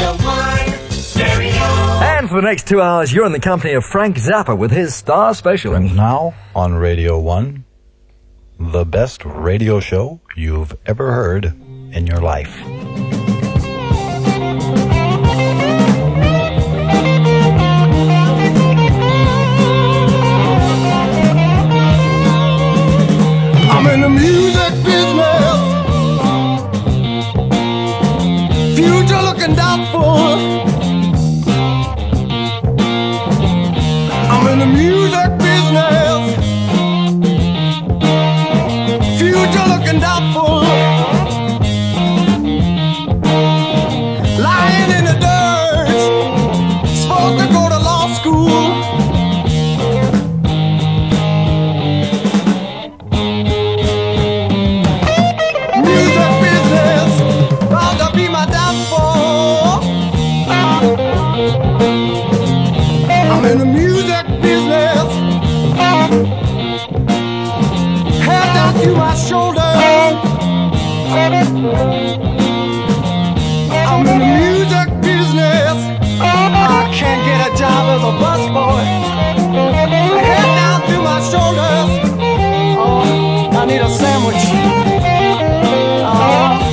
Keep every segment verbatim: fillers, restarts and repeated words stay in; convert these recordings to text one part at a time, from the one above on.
Radio one Stereo. And for the next two hours, you're in the company of Frank Zappa with his Star Special. And now on Radio one, the best radio show you've ever heard in your life. I'm in the music business, future looking doubtful. I'm in the music business, future looking doubtful. Lying in the dirt, supposed to go to law school. I'm in the music business, head down to my shoulders. I'm in the music business, I can't get a job as a busboy. Head down to my shoulders, oh, I need a sandwich. Oh.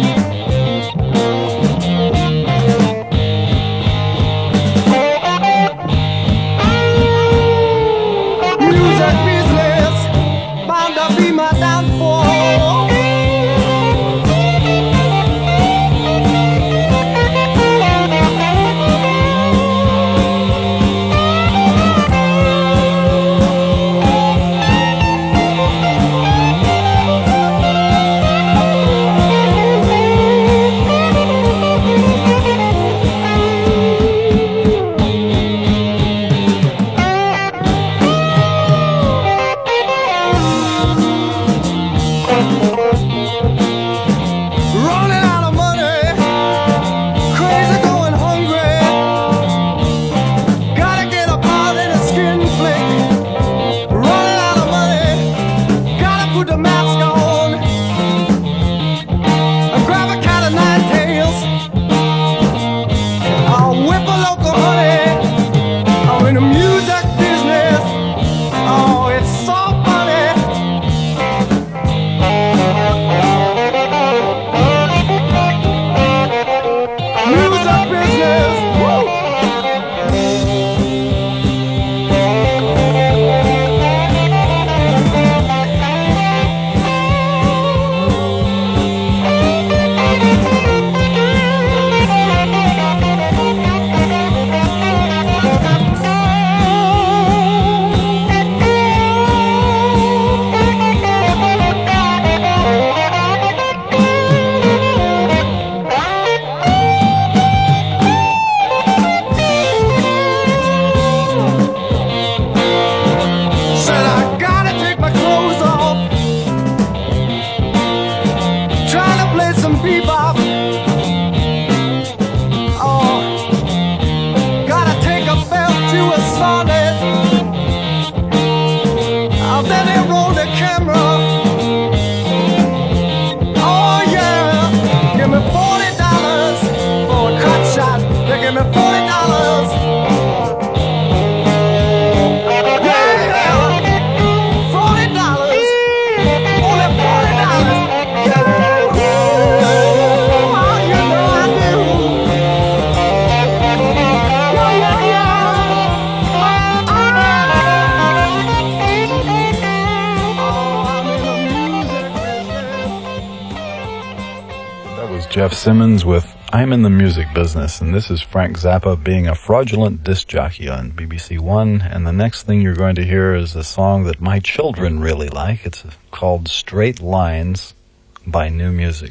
Jeff Simmons with I'm in the Music Business, and this is Frank Zappa being a fraudulent disc jockey on B B C One, and the next thing you're going to hear is a song that my children really like. It's called Straight Lines by New Music.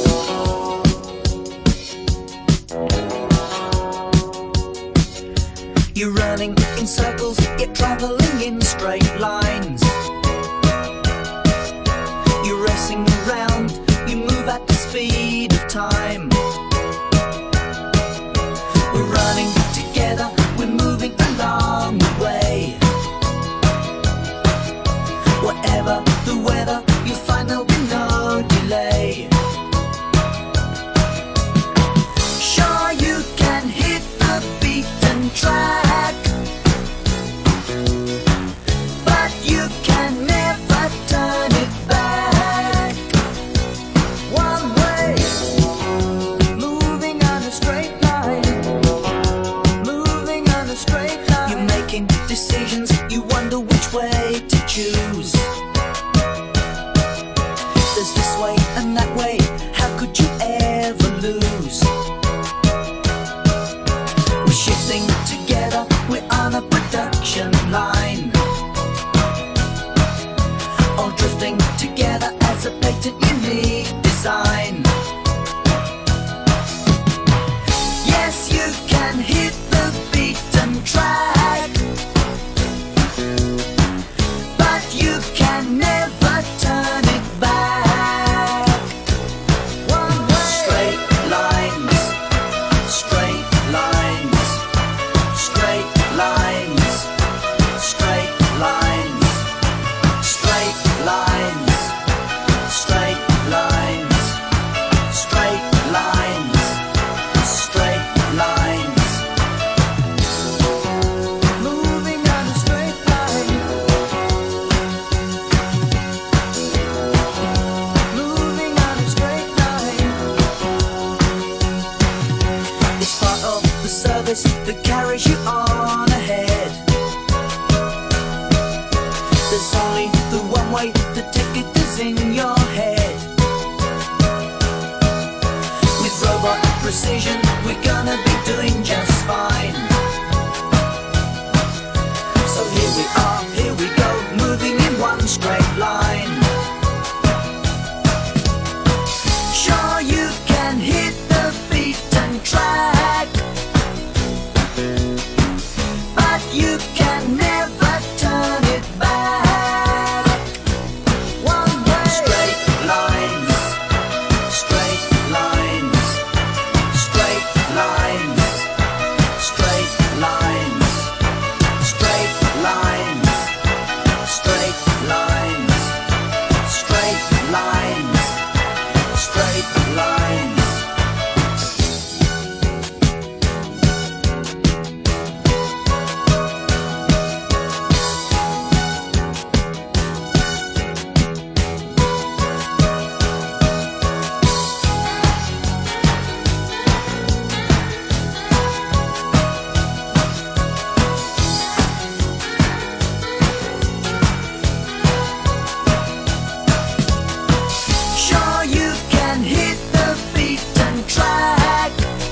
You're running in circles, you're traveling in straight lines. You're racing around, you move at the speed of time. We're running together, we're moving along the way. Whatever the weather, you'll find there'll be no delay. Sure you can shifting together, we're on a production line. All drifting together as a patent unique design. Yes, you can hit the beaten track, but you can never turn it back. One way. Straight lines, straight lines, straight lines, straight lines, straight lines, straight lines, straight lines, straight lines. Moving on a straight line. Moving on a straight line. It's part of the service that carries you on ahead. There's only the one way, the ticket is in your head. With robot precision, we're gonna be doing just fine. So here we are, here we go, moving in one straight line. Sure, you can hit the beaten track, but you can never turn it back. One way. Straight lines, straight lines, straight lines, straight lines, straight lines, straight lines, straight lines, straight lines. Sure, you can hit the beaten track,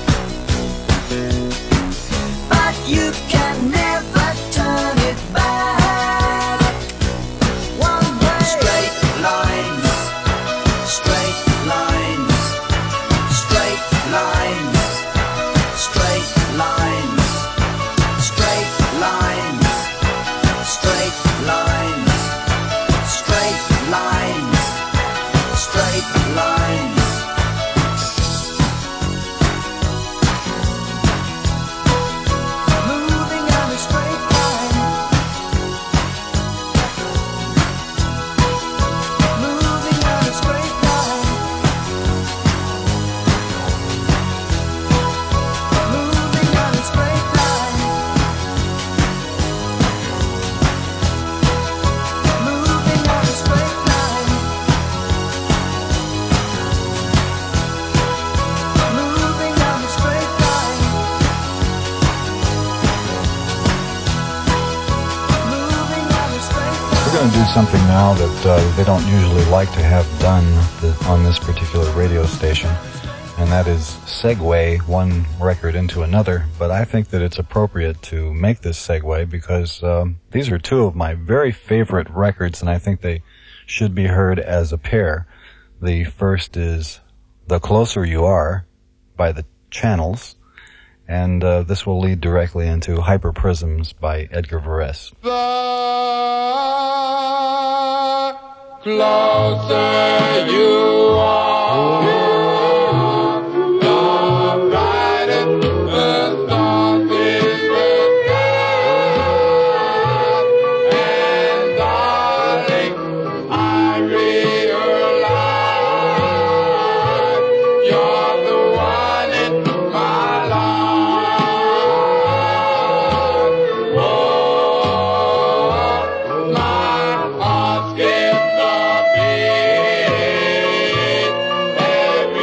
but you can never turn it back. One way. Straight lines, straight lines, straight lines, straight lines, straight lines, straight lines, straight lines, straight lines. Moving on a straight line. Moving on a straight line. Moving on a straight line. Moving on a straight line. Moving on a straight line. Moving on a straight line. We're going to do something now that uh, they don't usually like to have done th- on this particular radio station, and that is segue one record into another. But I think that it's appropriate to make this segue because um, these are two of my very favorite records, and I think they should be heard as a pair. The first is The Closer You Are by the Channels, and uh, this will lead directly into Hyperprisms by Edgar Varese. The closer you are, the brighter the stars in the sky. And darling, I realize you're the one in my life. Oh, my heart skips a beat.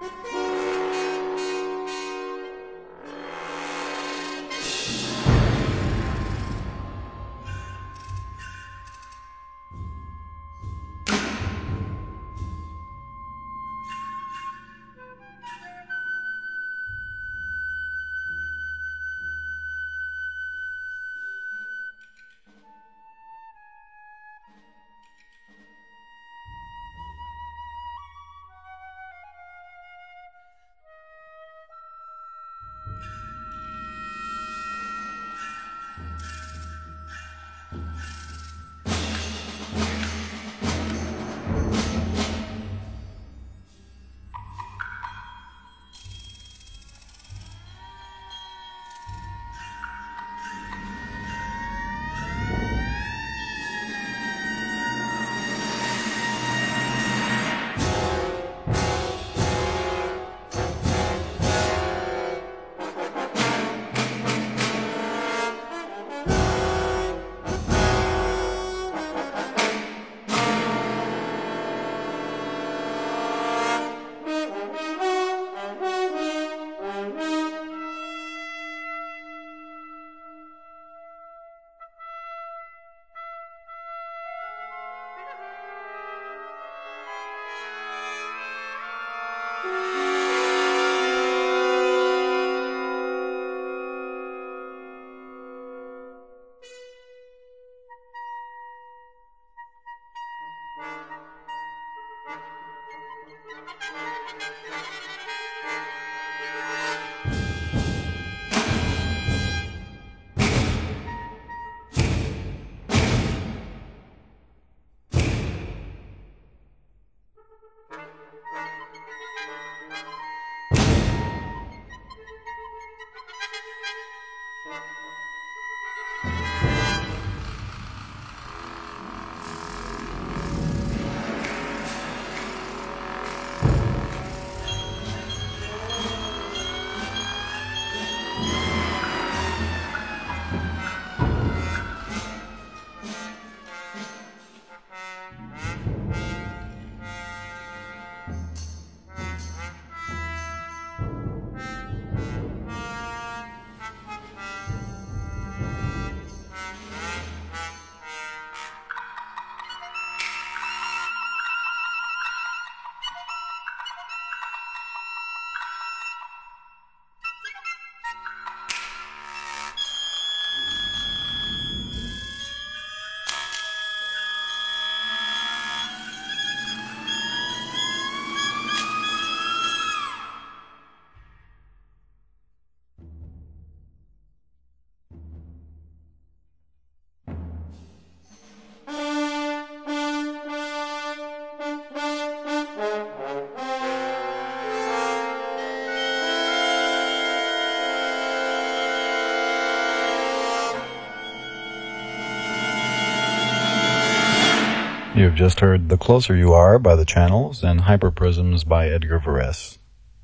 You've just heard The Closer You Are by The Channels and Hyperprisms by Edgar Varese,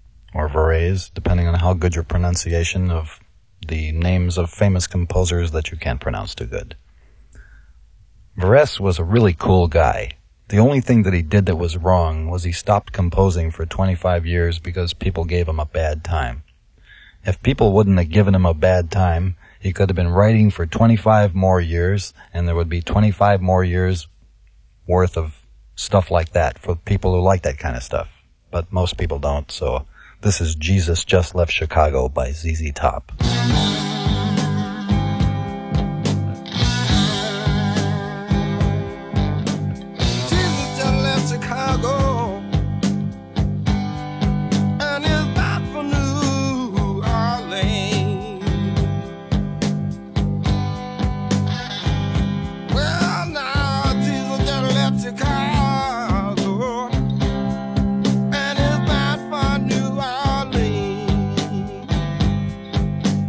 or Varese, depending on how good your pronunciation of the names of famous composers that you can't pronounce too good. Varese was a really cool guy. The only thing that he did that was wrong was he stopped composing for twenty-five years because people gave him a bad time. If people wouldn't have given him a bad time, he could have been writing for twenty-five more years, and there would be twenty-five more years worth of stuff like that for people who like that kind of stuff. But most people don't, so this is Jesus Just Left Chicago by Z Z Top. Jesus just left Chicago and is back for New Orleans. Well, now Jesus just left Chicago and is back for New Orleans.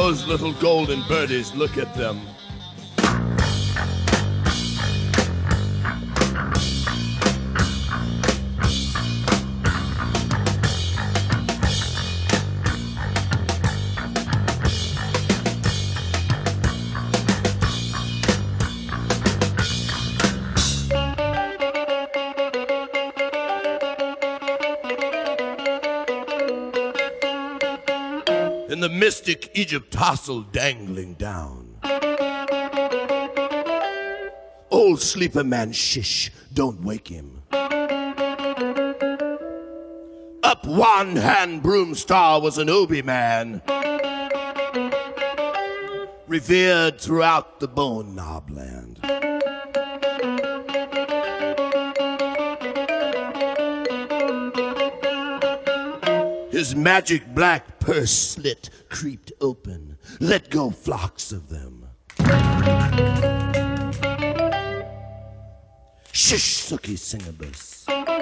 those little golden birdies, look at them. And the mystic Egypt tassel dangling down. Old sleeper man, shish, don't wake him. Up one hand broom star was an Obi man, revered throughout the bone knob land. His magic black purse slit creeped open, let go flocks of them. Shish, Suki Singabus.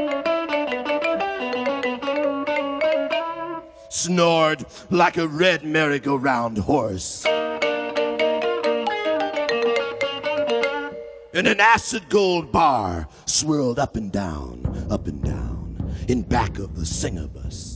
Snored like a red merry-go-round horse. And an acid gold bar swirled up and down, up and down, in back of the Singabus.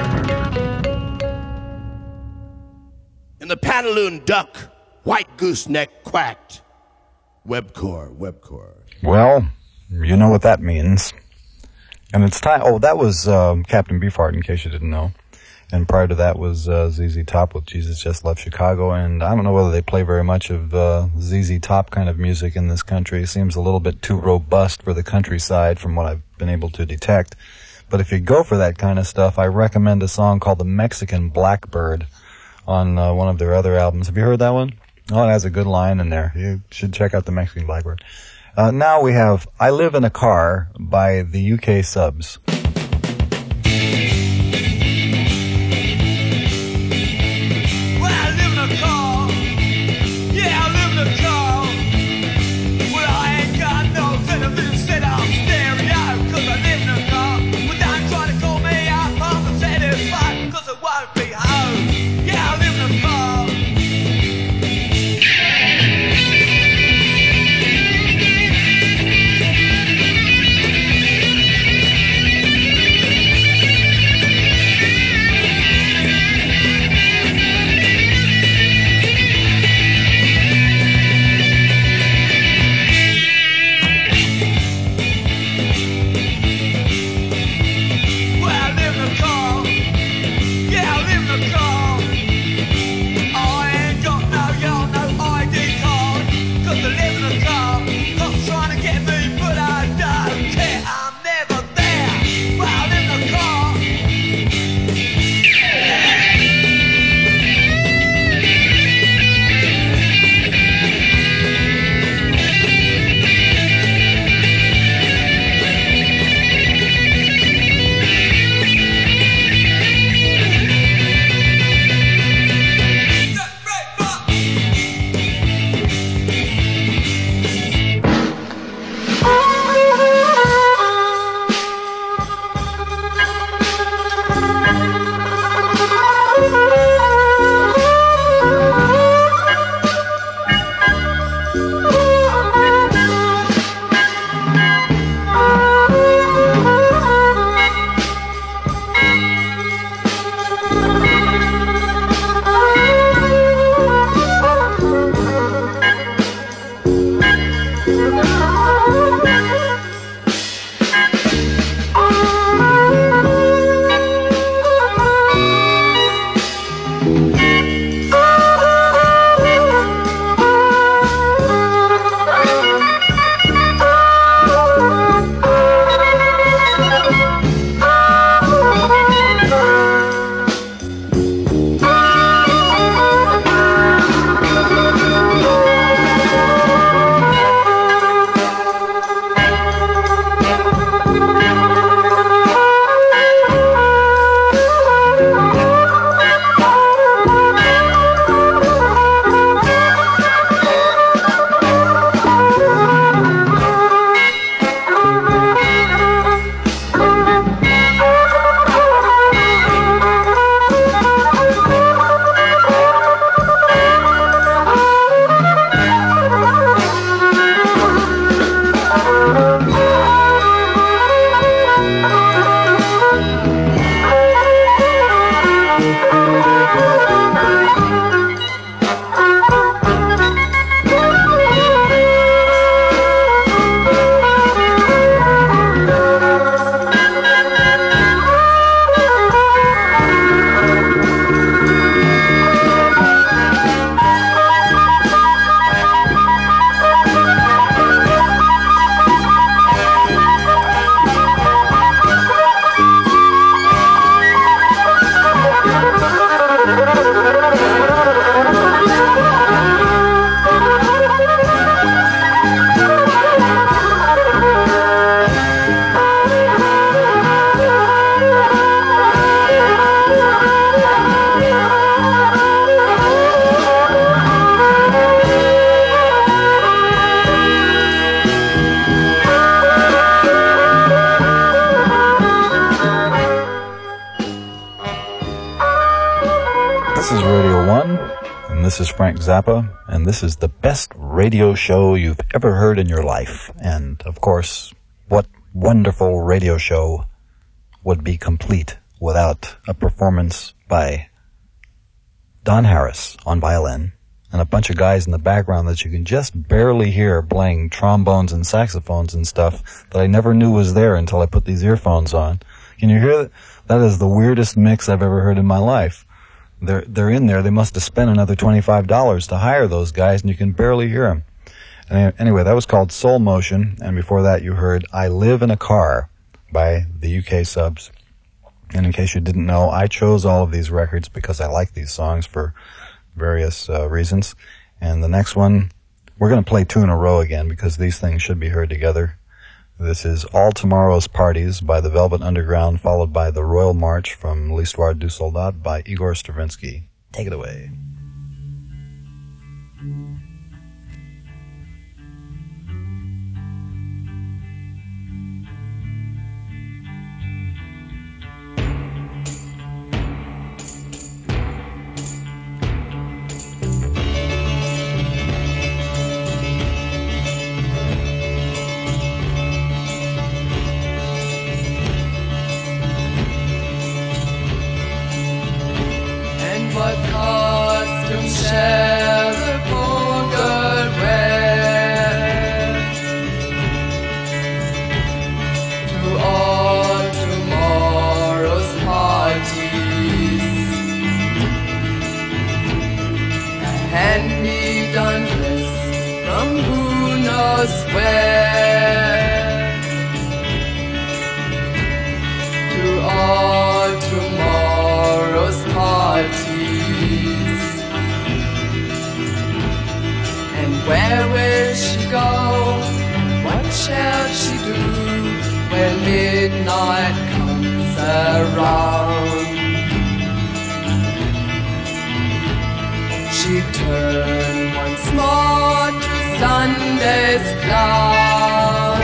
And the pantaloon duck, white gooseneck quacked. Webcore, webcore. Well, you know what that means. And it's time. Oh, that was um, Captain Beefheart, in case you didn't know. And prior to that was uh, Z Z Top with Jesus Just Left Chicago. And I don't know whether they play very much of uh, Z Z Top kind of music in this country. It seems a little bit too robust for the countryside from what I've been able to detect. But if you go for that kind of stuff, I recommend a song called The Mexican Blackbird on uh, one of their other albums. Have you heard that one? Oh, it has a good line in there. You should check out The Mexican Blackbird. Uh, now we have I Live in a Car by the U K Subs. Yeah. this is Frank Zappa, and this is the best radio show you've ever heard in your life. And, of course, what wonderful radio show would be complete without a performance by Don Harris on violin and a bunch of guys in the background that you can just barely hear playing trombones and saxophones and stuff that I never knew was there until I put these earphones on. Can you hear that? That is the weirdest mix I've ever heard in my life. They're, they're in there. They must have spent another twenty-five dollars to hire those guys, and you can barely hear them. And anyway, that was called Soul Motion, and before that you heard I Live in a Car by the U K Subs. And in case you didn't know, I chose all of these records because I like these songs for various uh, reasons. And the next one, we're going to play two in a row again because these things should be heard together. This is All Tomorrow's Parties by the Velvet Underground, followed by the Royal March from L'Histoire du Soldat by Igor Stravinsky. Take it away. Shall the poor girl wear to all tomorrow's parties? A hand-me-down dress from who knows where to all tomorrow's parties. Where will she go? And what shall she do when midnight comes around? She turned once more to Sunday's cloud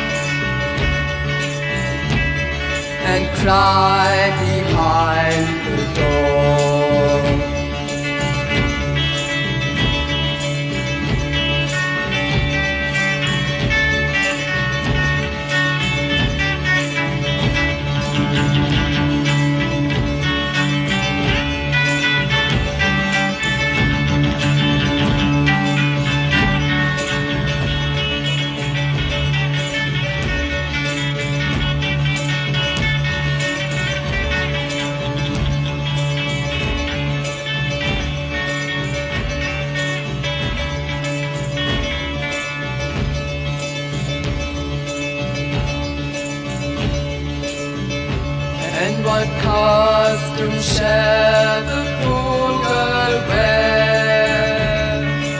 and cried behind the door. What costume shall the poor girl wear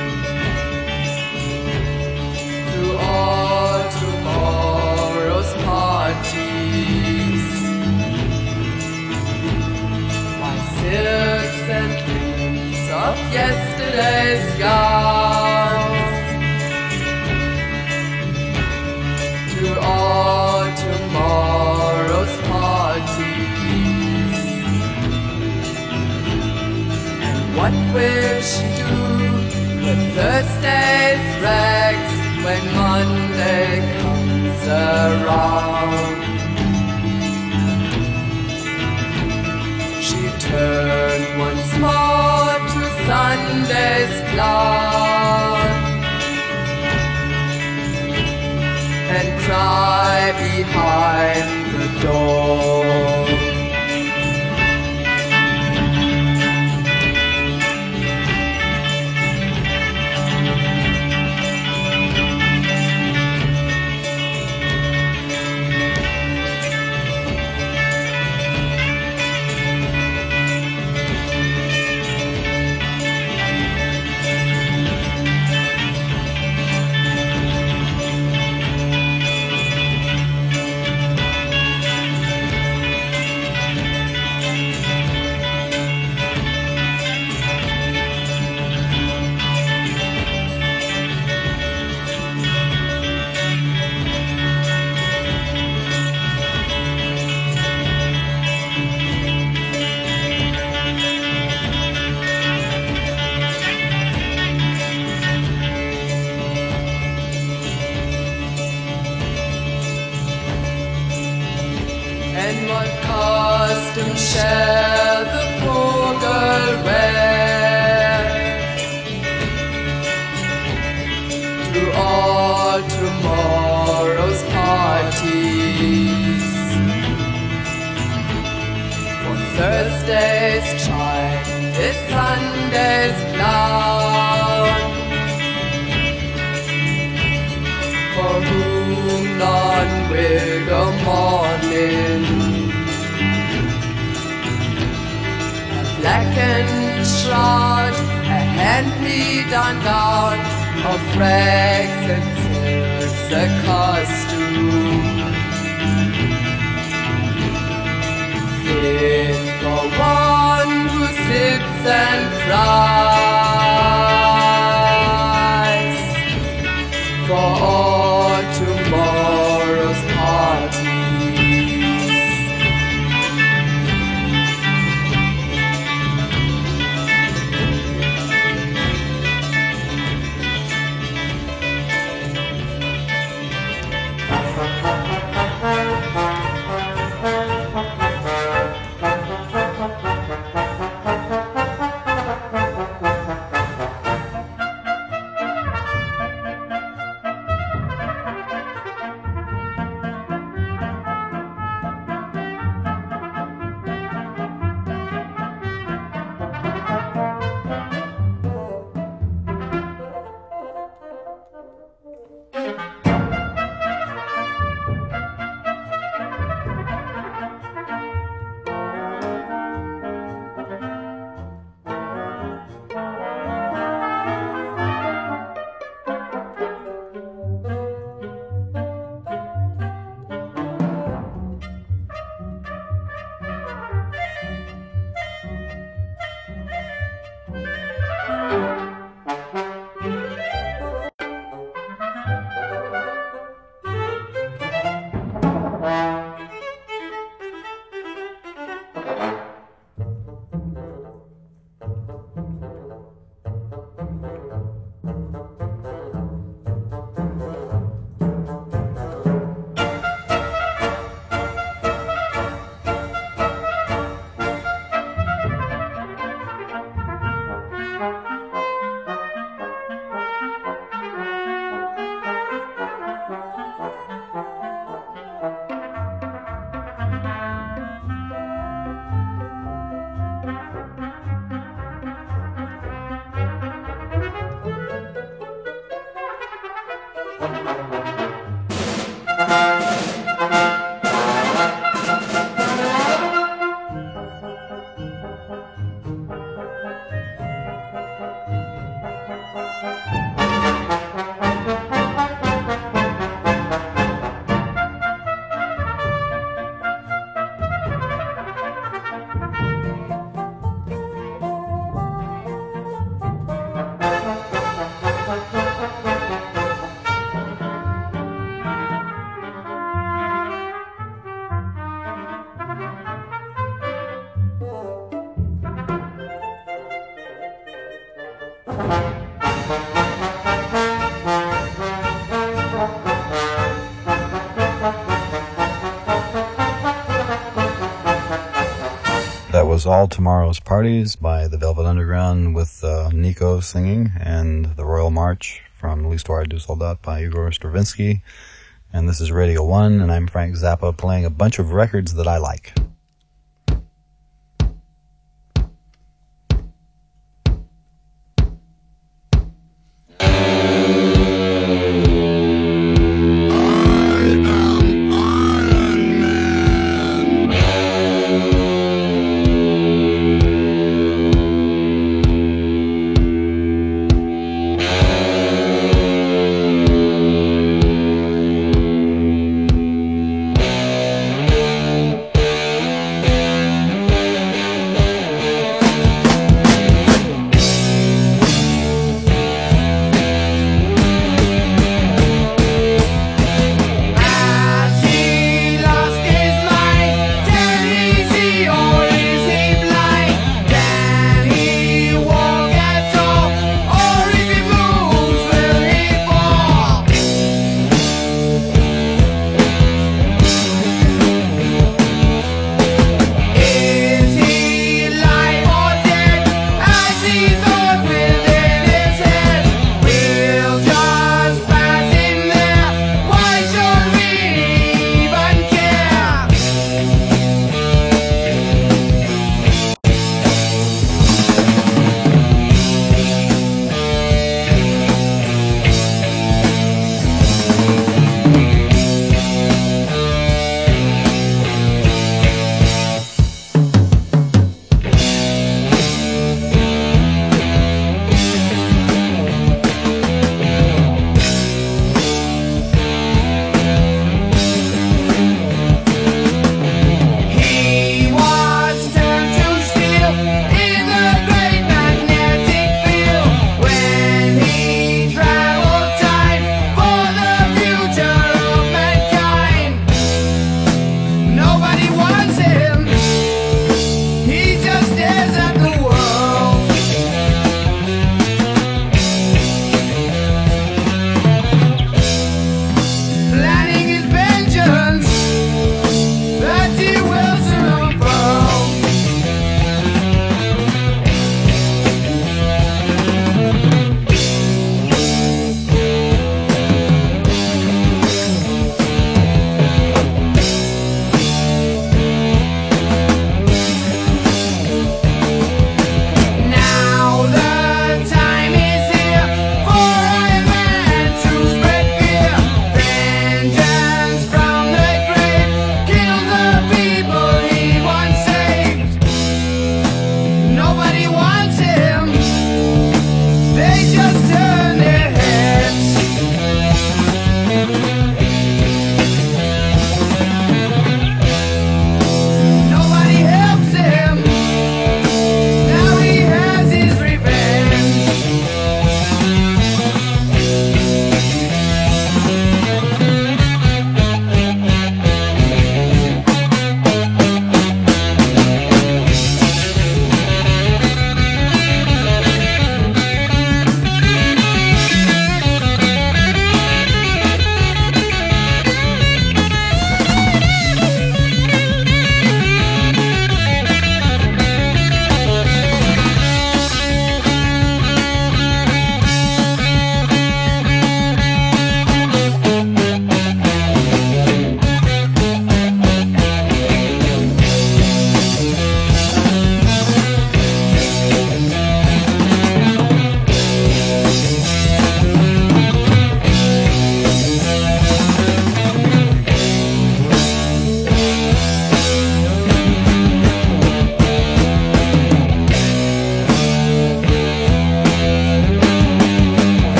to all tomorrow's parties? Why, silks and linens of yesterday's gowns to all tomorrow's parties. What will she do with Thursday's rags when Monday comes around? She turned once more to Sunday's cloud and cried behind the door. custom shall the poor girl wear to all tomorrow's parties? For Thursday's child is Sunday's clown, for whom none will go mourning. A blackened shroud, a hand-me-down gown of rags and silks, a costume fit for one who sits and cries for all tomorrow's parties. That was All Tomorrow's Parties by the Velvet Underground with uh, Nico singing, and the Royal March from L'Histoire du Soldat by Igor Stravinsky. And this is Radio one, and I'm Frank Zappa playing a bunch of records that I like. Thank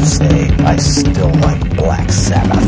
to say I still like Black Sabbath.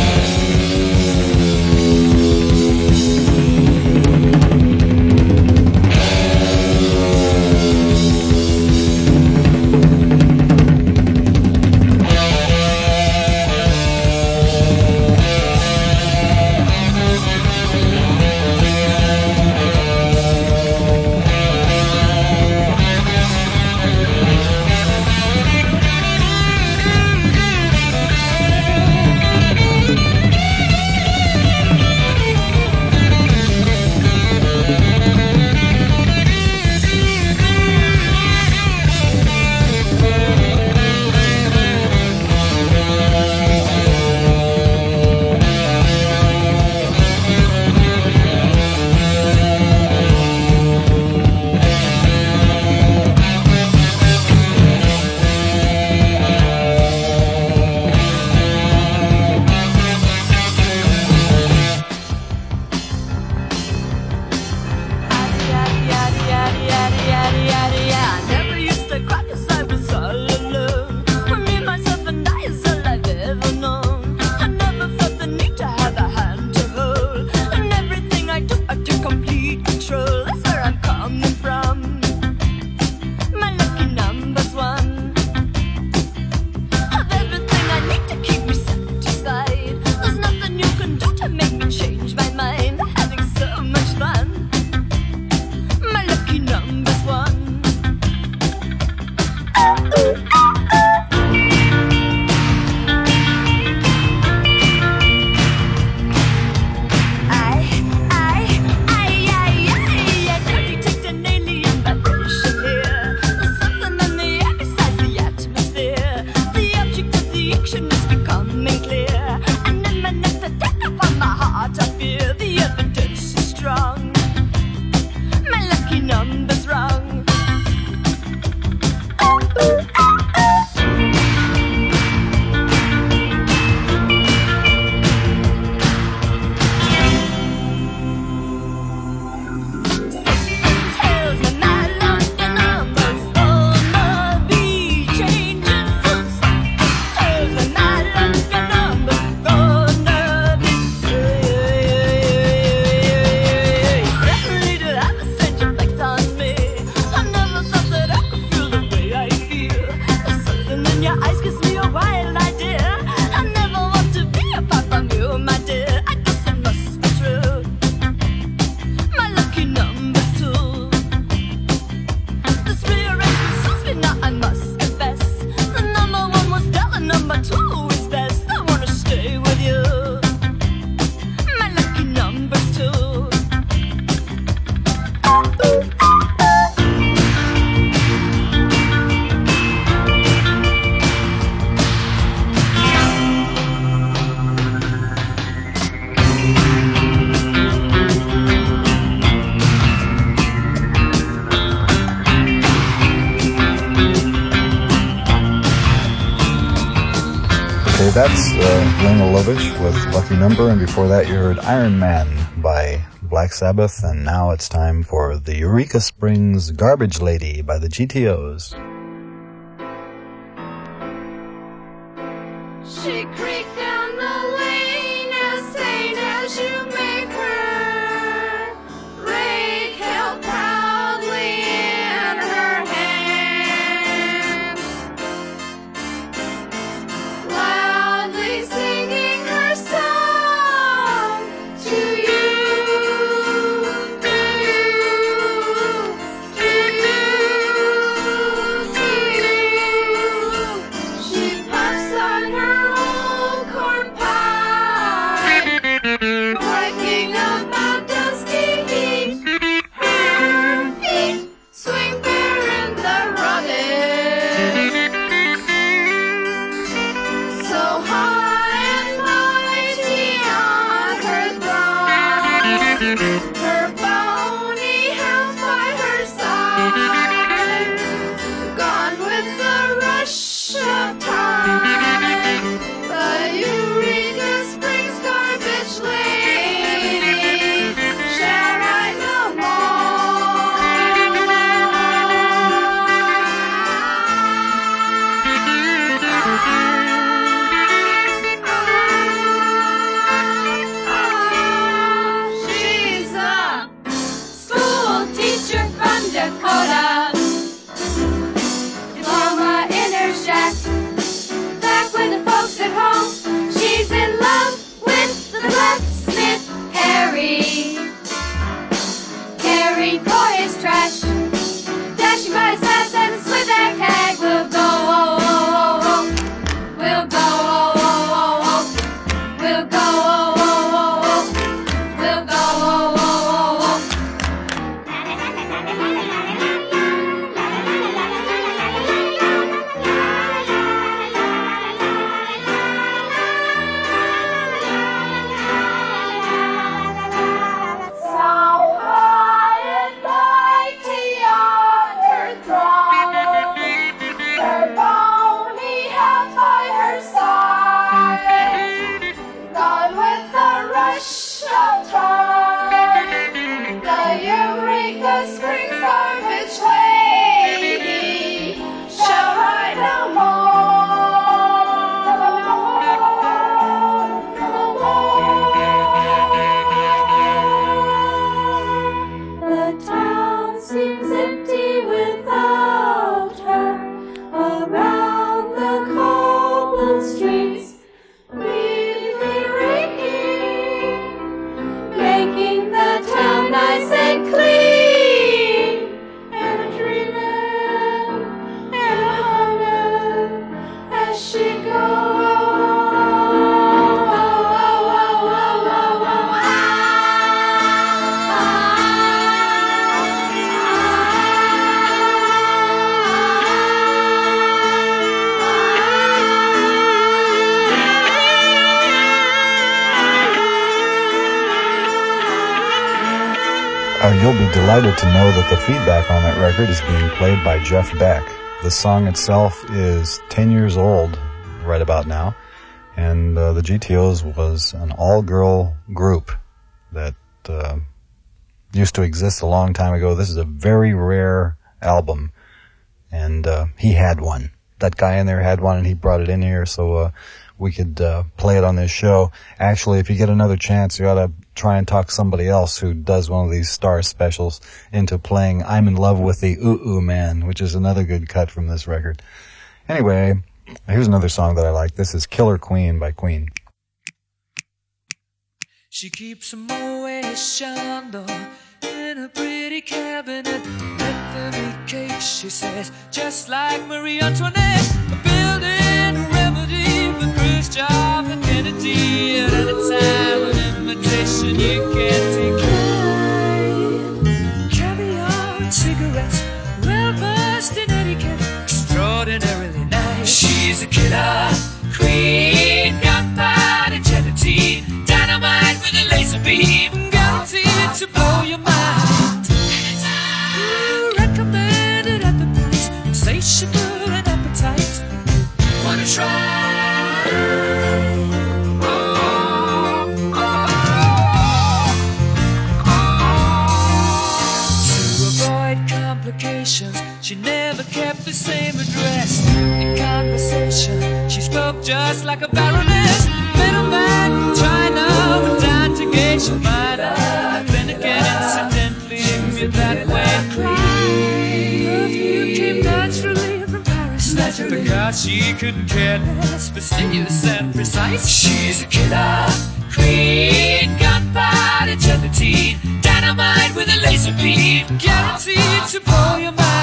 That's uh, Lena Lovitch with Lucky Number, and before that you heard Iron Man by Black Sabbath, and now it's time for the Eureka Springs Garbage Lady by the G T Os. She creaked down the lane as sane as you make her. Rake held proudly in her hand, loudly singing her song to you, to you, to you, hurry for his trash. Dashing by his fast and with that keg. We'll go, oh, oh, oh, oh. We'll go, oh, oh, oh, oh. We'll go, oh, oh, oh, oh. We'll go, oh, oh, oh, oh. Uh, you'll be delighted to know that the feedback on that record is being played by Jeff Beck. The song itself is ten years old right about now, and uh, the G T Os was an all-girl group that uh, used to exist a long time ago. This is a very rare album, and uh, he had one. That guy in there had one, and he brought it in here so uh, we could uh, play it on this show. Actually, if you get another chance, you ought to try and talk somebody else who does one of these star specials into playing I'm in Love with the Ooh Ooh Man, which is another good cut from this record. Anyway, here's another song that I like. This is Killer Queen by Queen. She keeps a Moet Chandon in a pretty cabinet. Let them eat cake, she says, just like Marie Antoinette. Building a remedy for Khrushchev and Kennedy. At any time, an invitation you can't decline. Caviar and cigarettes, well versed in etiquette, extraordinarily nice. She's a killer queen, gunpowder gelatine, dynamite with a laser beam, guaranteed to blow your mind. Ooh, recommended at the price, insatiable and appetite. Wanna try? She never kept the same address. In conversation, she spoke just like a baroness. Middleman from China went down to gauge your mind. Then again, incidentally, if that way perfume came naturally from Paris. Naturally. Because she couldn't care less, fastidious and precise. She's a killer queen, gunpowder gelatine, dynamite with a laser beam, guaranteed to blow your mind.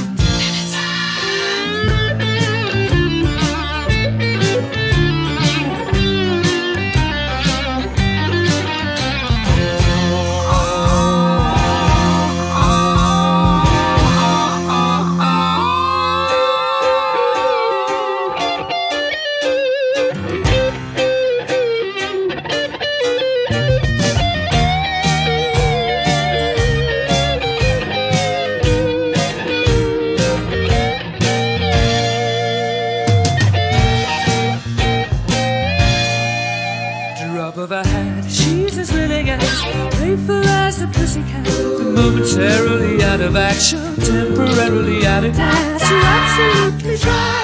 Momentarily out of action, temporarily out of gas. You're absolutely dry.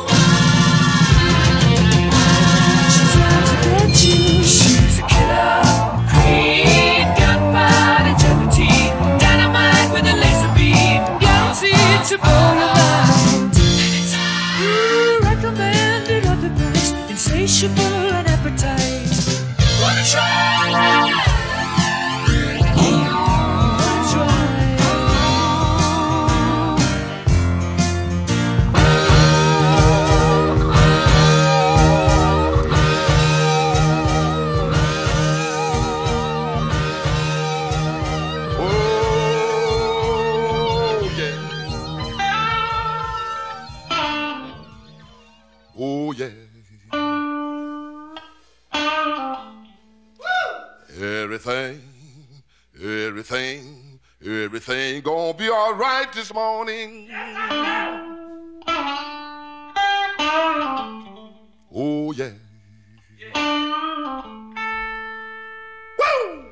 She's out to get you. She's a killer queen, gunpowder gelatine, dynamite with a laser beam, guaranteed to blow your mind. Ooh, recommended at the price, insatiable and appetite. Wanna try? Try. Everything gonna be all right this morning. Oh, yeah. Woo!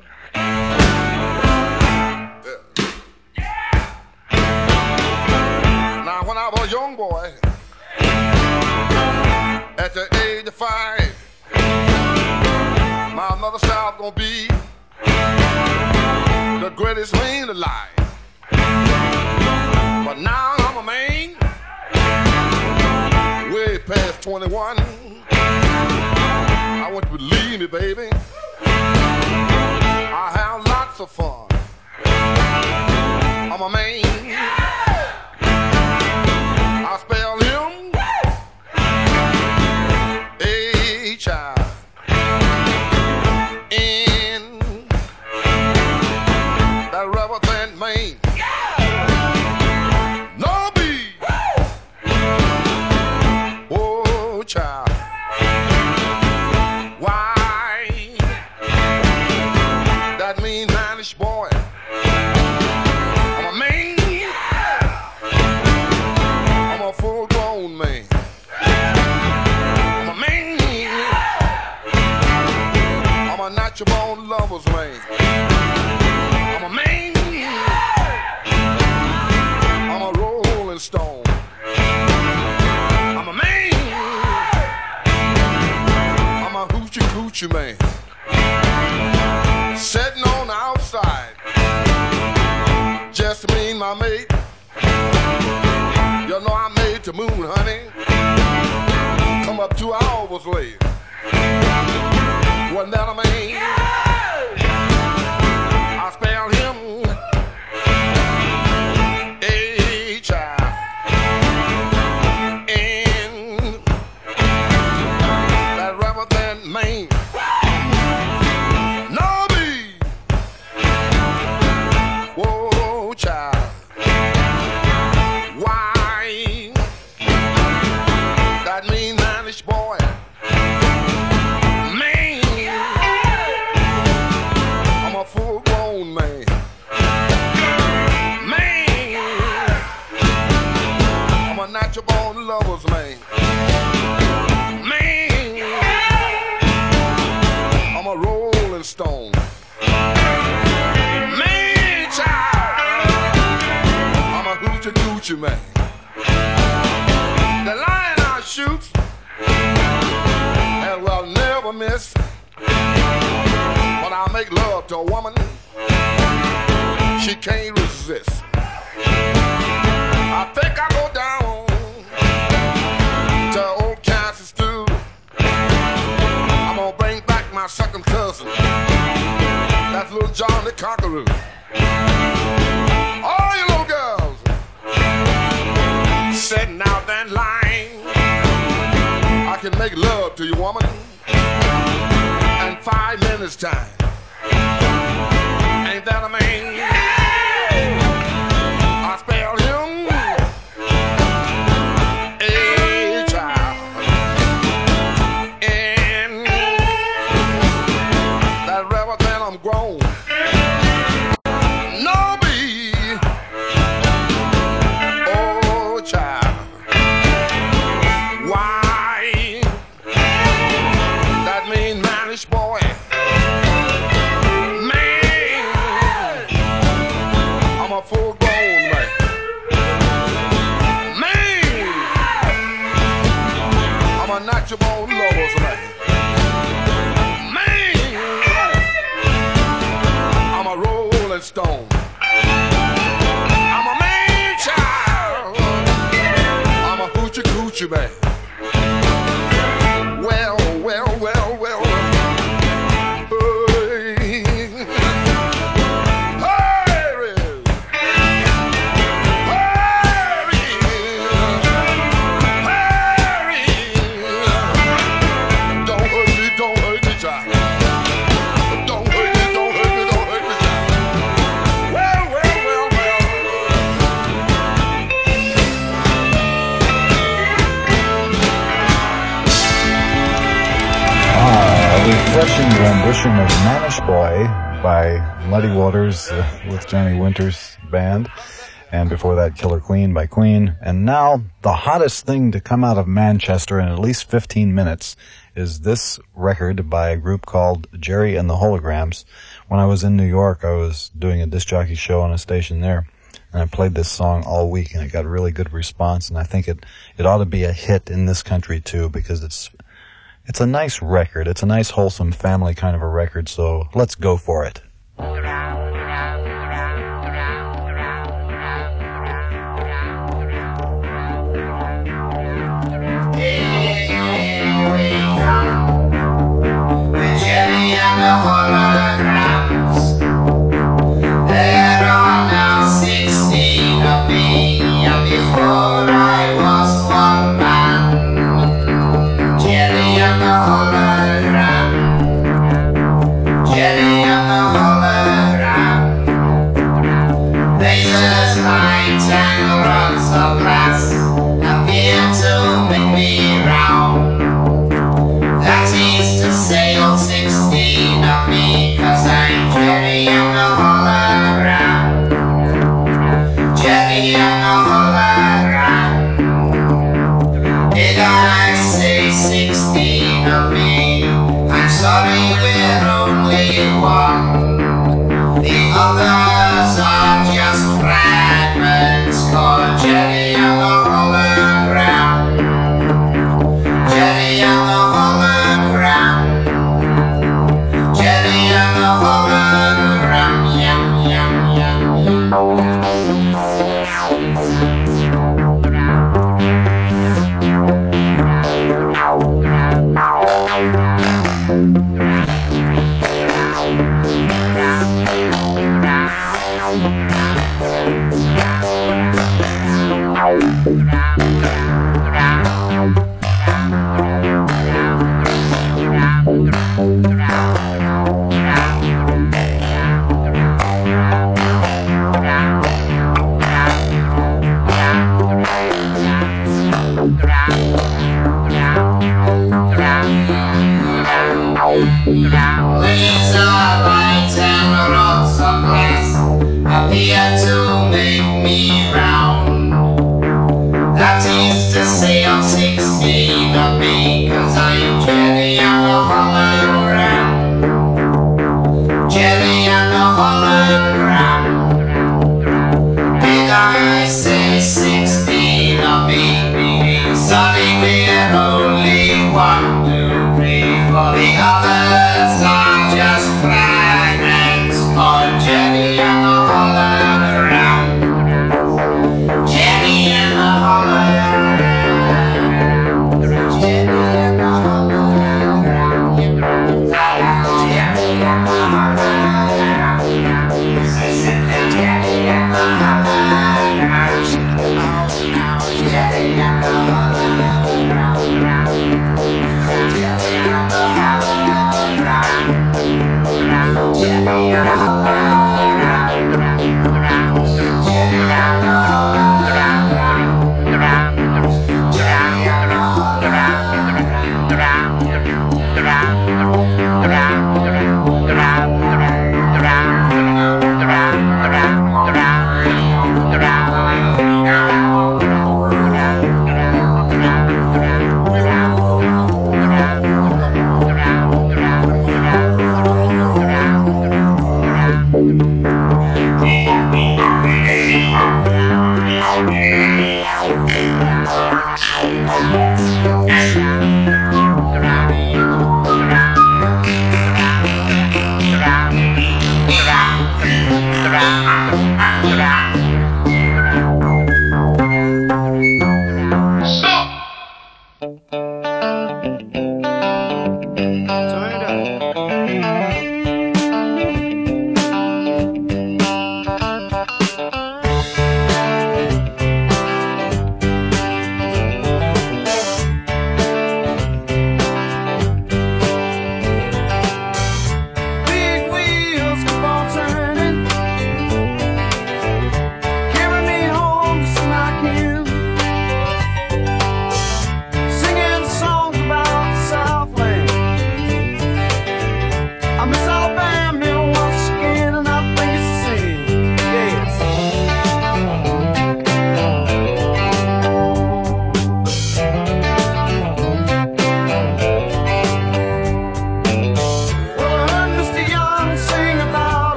Now, when I was a young boy, at the age of five, my mother said I was gonna be the greatest man alive. But now I'm a man, way past twenty-one. I want you to believe me, baby. I have lots of fun. I'm a man. I spell him H I N. That rubber band man. No B. Oh, child. Why? That mean manish boy. I'm a man. I'm a full grown man. I'm a man. I'm a natural born lover's man. I'm a man. I'm a rolling stone. I'm a man. I'm a hoochie coochie man. Sitting on the outside, just me and my mate. You know I made the moon, honey. Come up two hours late. Wasn't that a man? I spelled him H I N. That rubber band man. No B. Whoa, child. Why? That mean manish boy. Man. I'm a full grown man. Man. I'm a natural born lover's man. Man. I'm a rolling stone. Man, child. I'm a hoochie coochie man. The lion I shoot and will never miss. When I make love to a woman, she can't resist. I think I go down to old Kansas stew. I'm gonna bring back my second cousin. That's little John the Conqueror. All you little girls sitting out that line, I can make love to you, woman, in five minutes time. Ain't that a man? I spelled him H I N. That rubber band I'm grown. No B. Oh, child. Why? That mean manish boy. Man. I'm a full grown man. Man. I'm a natural born lover's man. Man. I'm a rolling stone. I'm a man child. I'm a hoochie coochie man. Well, well, well, well. Hey. Hurry. Hurry. Hurry. Don't hurt me, don't hurt me, child. Don't hurt me, don't hurt me, don't hurt me, child. Well, well, well, well. Ah, a refreshing rendition of Manish Boy by Muddy Waters uh, with Johnny Winter's band. And before that, Killer Queen by Queen. And now, the hottest thing to come out of Manchester in at least fifteen minutes is this record by a group called Jerry and the Holograms. When I was in New York, I was doing a disc jockey show on a station there, and I played this song all week, and it got a really good response, and I think it, it ought to be a hit in this country, too, because it's it's a nice record. It's a nice, wholesome, family kind of a record, so let's go for it.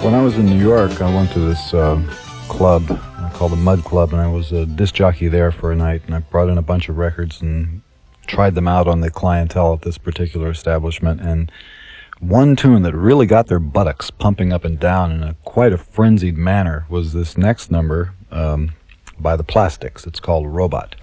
When I was in New York, I went to this uh, club called the Mud Club, and I was a disc jockey there for a night, and I brought in a bunch of records and tried them out on the clientele at this particular establishment. And one tune that really got their buttocks pumping up and down in a quite a frenzied manner was this next number um, by the Plastics. It's called Robot.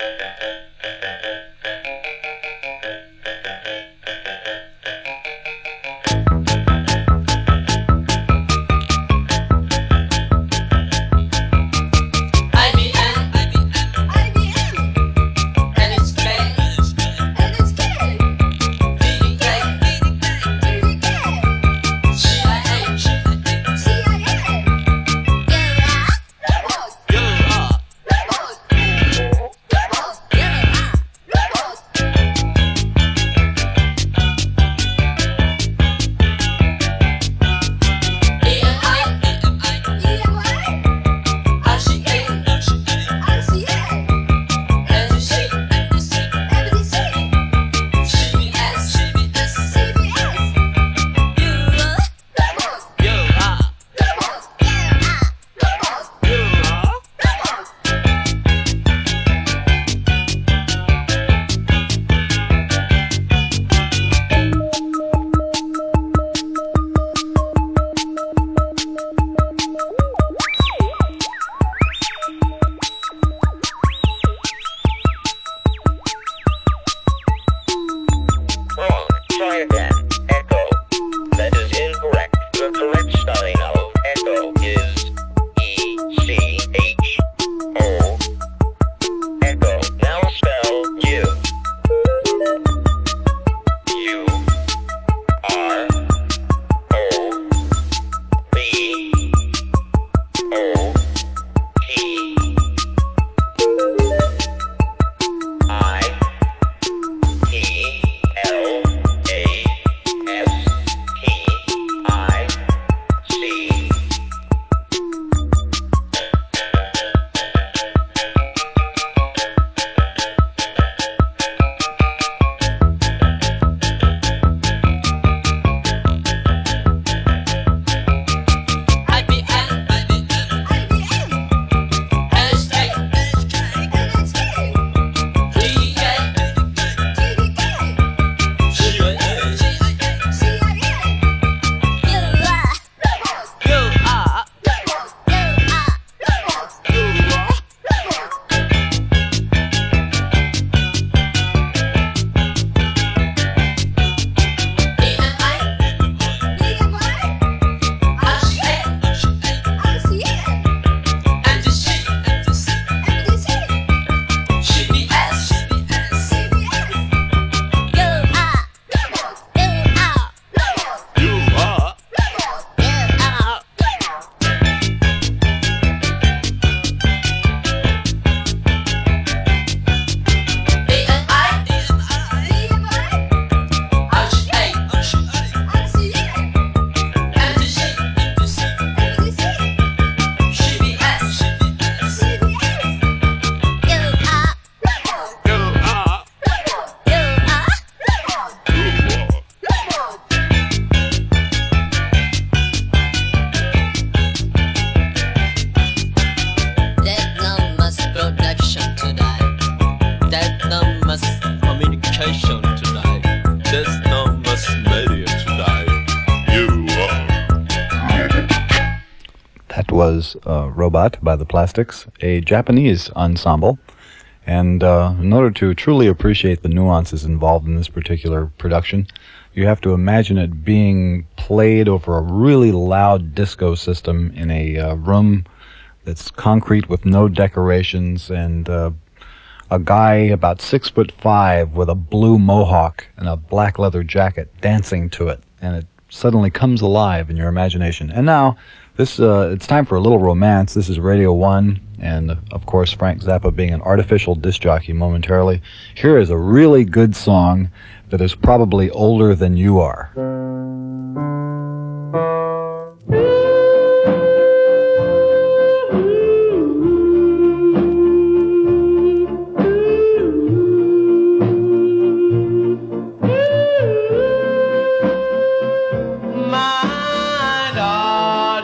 Was uh, Robot by the Plastics, a Japanese ensemble. And uh, in order to truly appreciate the nuances involved in this particular production, you have to imagine it being played over a really loud disco system in a uh, room that's concrete with no decorations, and uh, a guy about six foot five with a blue mohawk and a black leather jacket dancing to it, and it suddenly comes alive in your imagination. And now, This uh, it's time for a little romance. This is Radio One, and uh, of course Frank Zappa being an artificial disc jockey momentarily. Here is a really good song that is probably older than you are. My daughter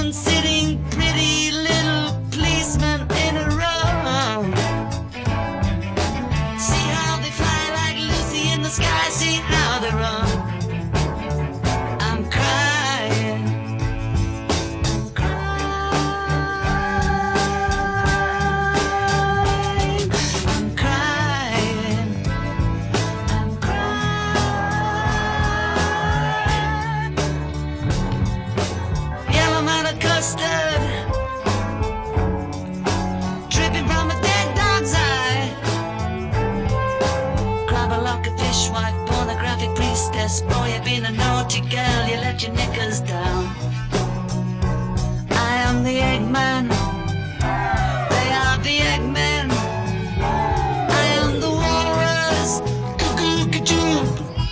one sitting pretty little policeman in a row. See how they fly like Lucy in the sky, see how they run. I'm crying, I'm crying, I'm crying, I'm crying. Yellow man of custard dripping from a dead dog's eye. Grab a lock of fishwife, pornographic priestess. Boy, you've been a naughty girl, you let your knickers down. I am the Eggman, they are the Eggmen. I am the walrus, cuckoo-ca-choo.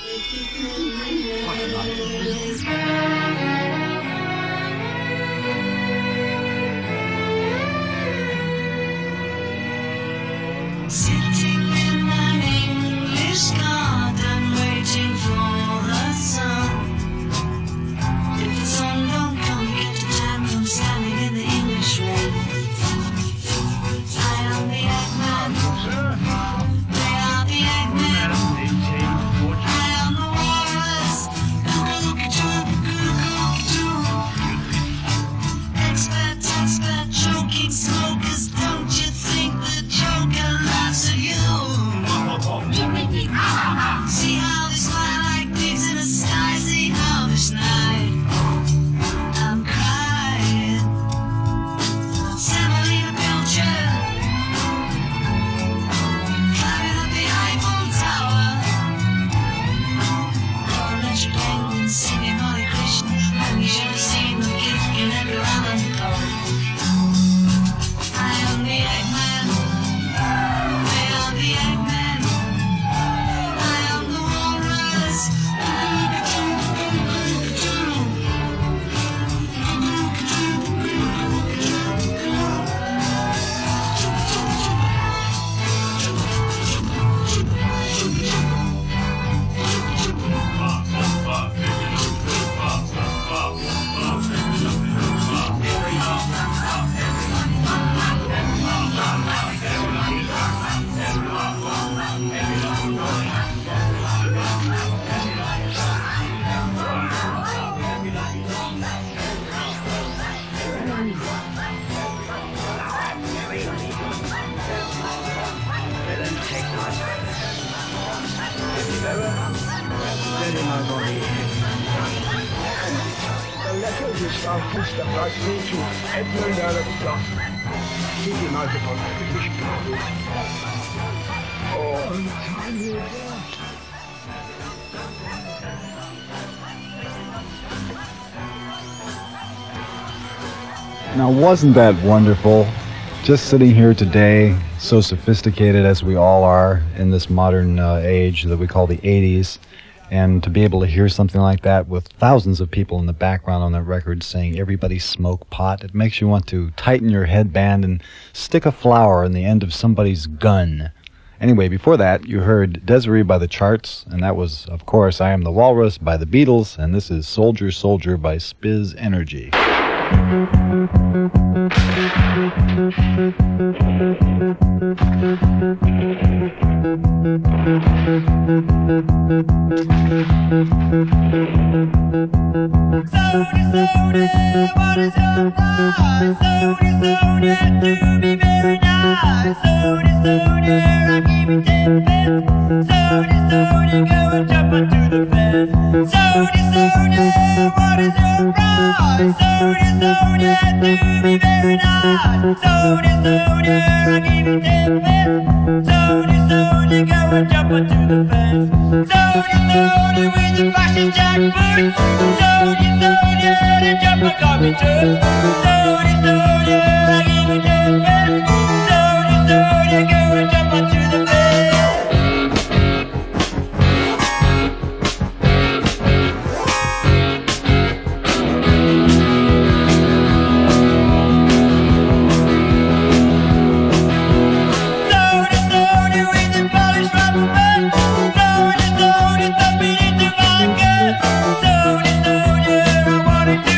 Sitting in my English garden, waiting for the sun. If the sun don't come, get the tan from standing in the English rain. I am the Eggman, they are the Eggmen. I am the walrus, cuckoo-ca-choo, cuckoo-ca-choo. Expert, expert, choking smokers, don't you think the Joker laughs at you? See how they smile like pigs in a sty, see how they snide. I'm crying, Semolina Pilcher, climbing up the Eiffel Tower. Orange penguins singing Hare Krishna, and you should have seen them kicking Edgar Allan Poe. I am the Eggman, they are the Eggmen. I am the walrus, cuckoo-ca-choo, cuckoo-ca-choo. Now, wasn't that wonderful? Just sitting here today, so sophisticated as we all are in this modern uh, age that we call the eighties, and to be able to hear something like that with thousands of people in the background on that record saying everybody smoke pot, it makes you want to tighten your headband and stick a flower in the end of somebody's gun. Anyway, before that, you heard Desiree by the Charts, and that was, of course, I Am the Walrus by the Beatles, and this is Soldier Soldier by Spiz Energy. Soldier, soldier, I wanted to believe.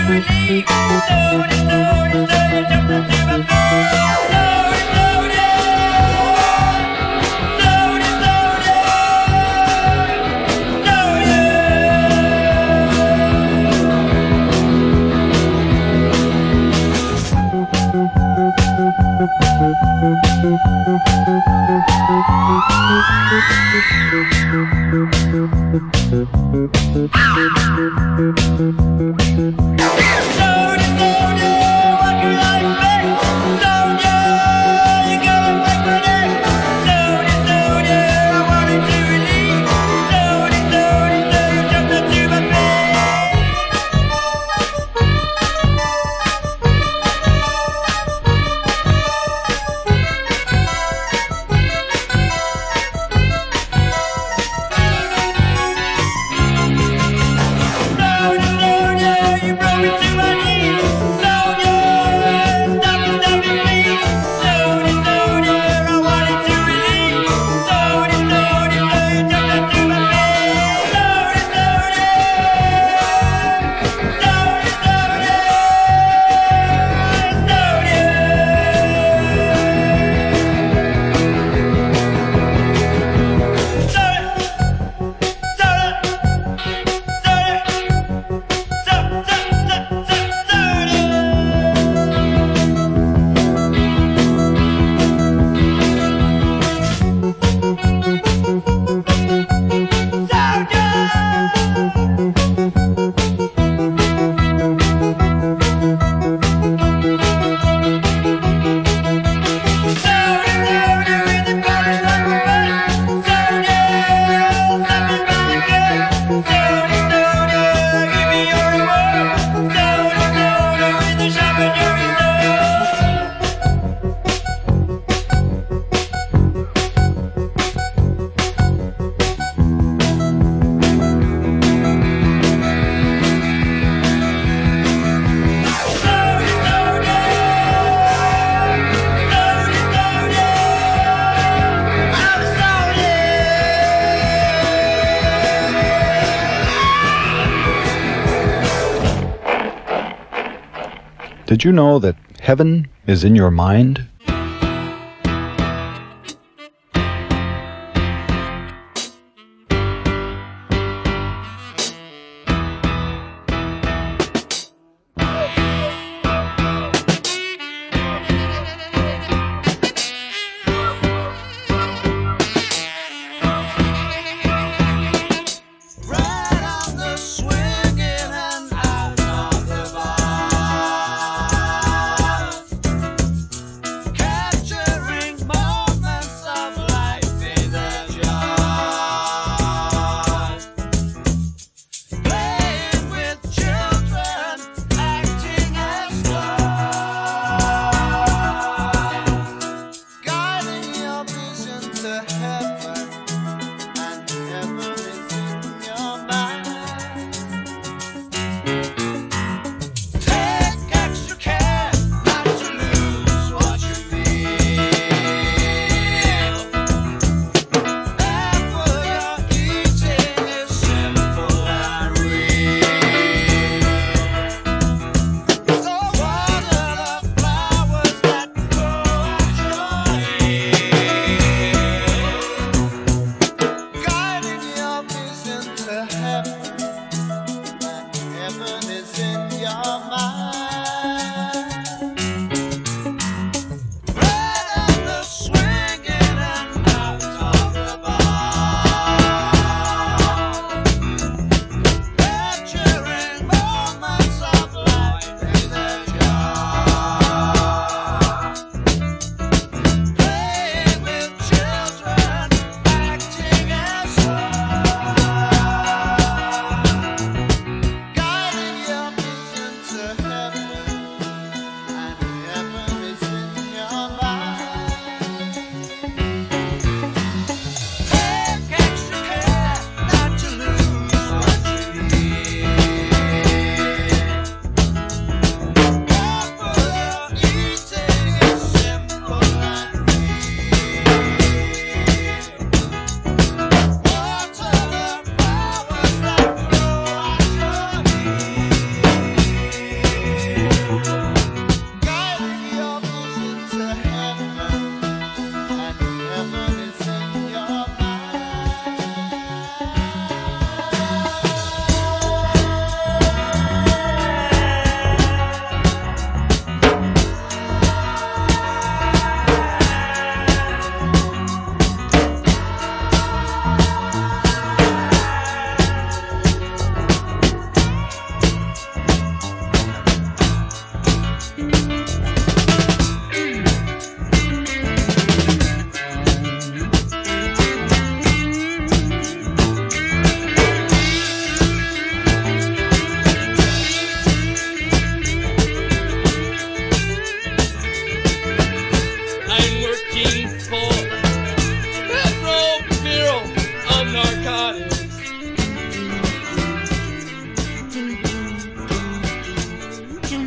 Did you know that heaven is in your mind?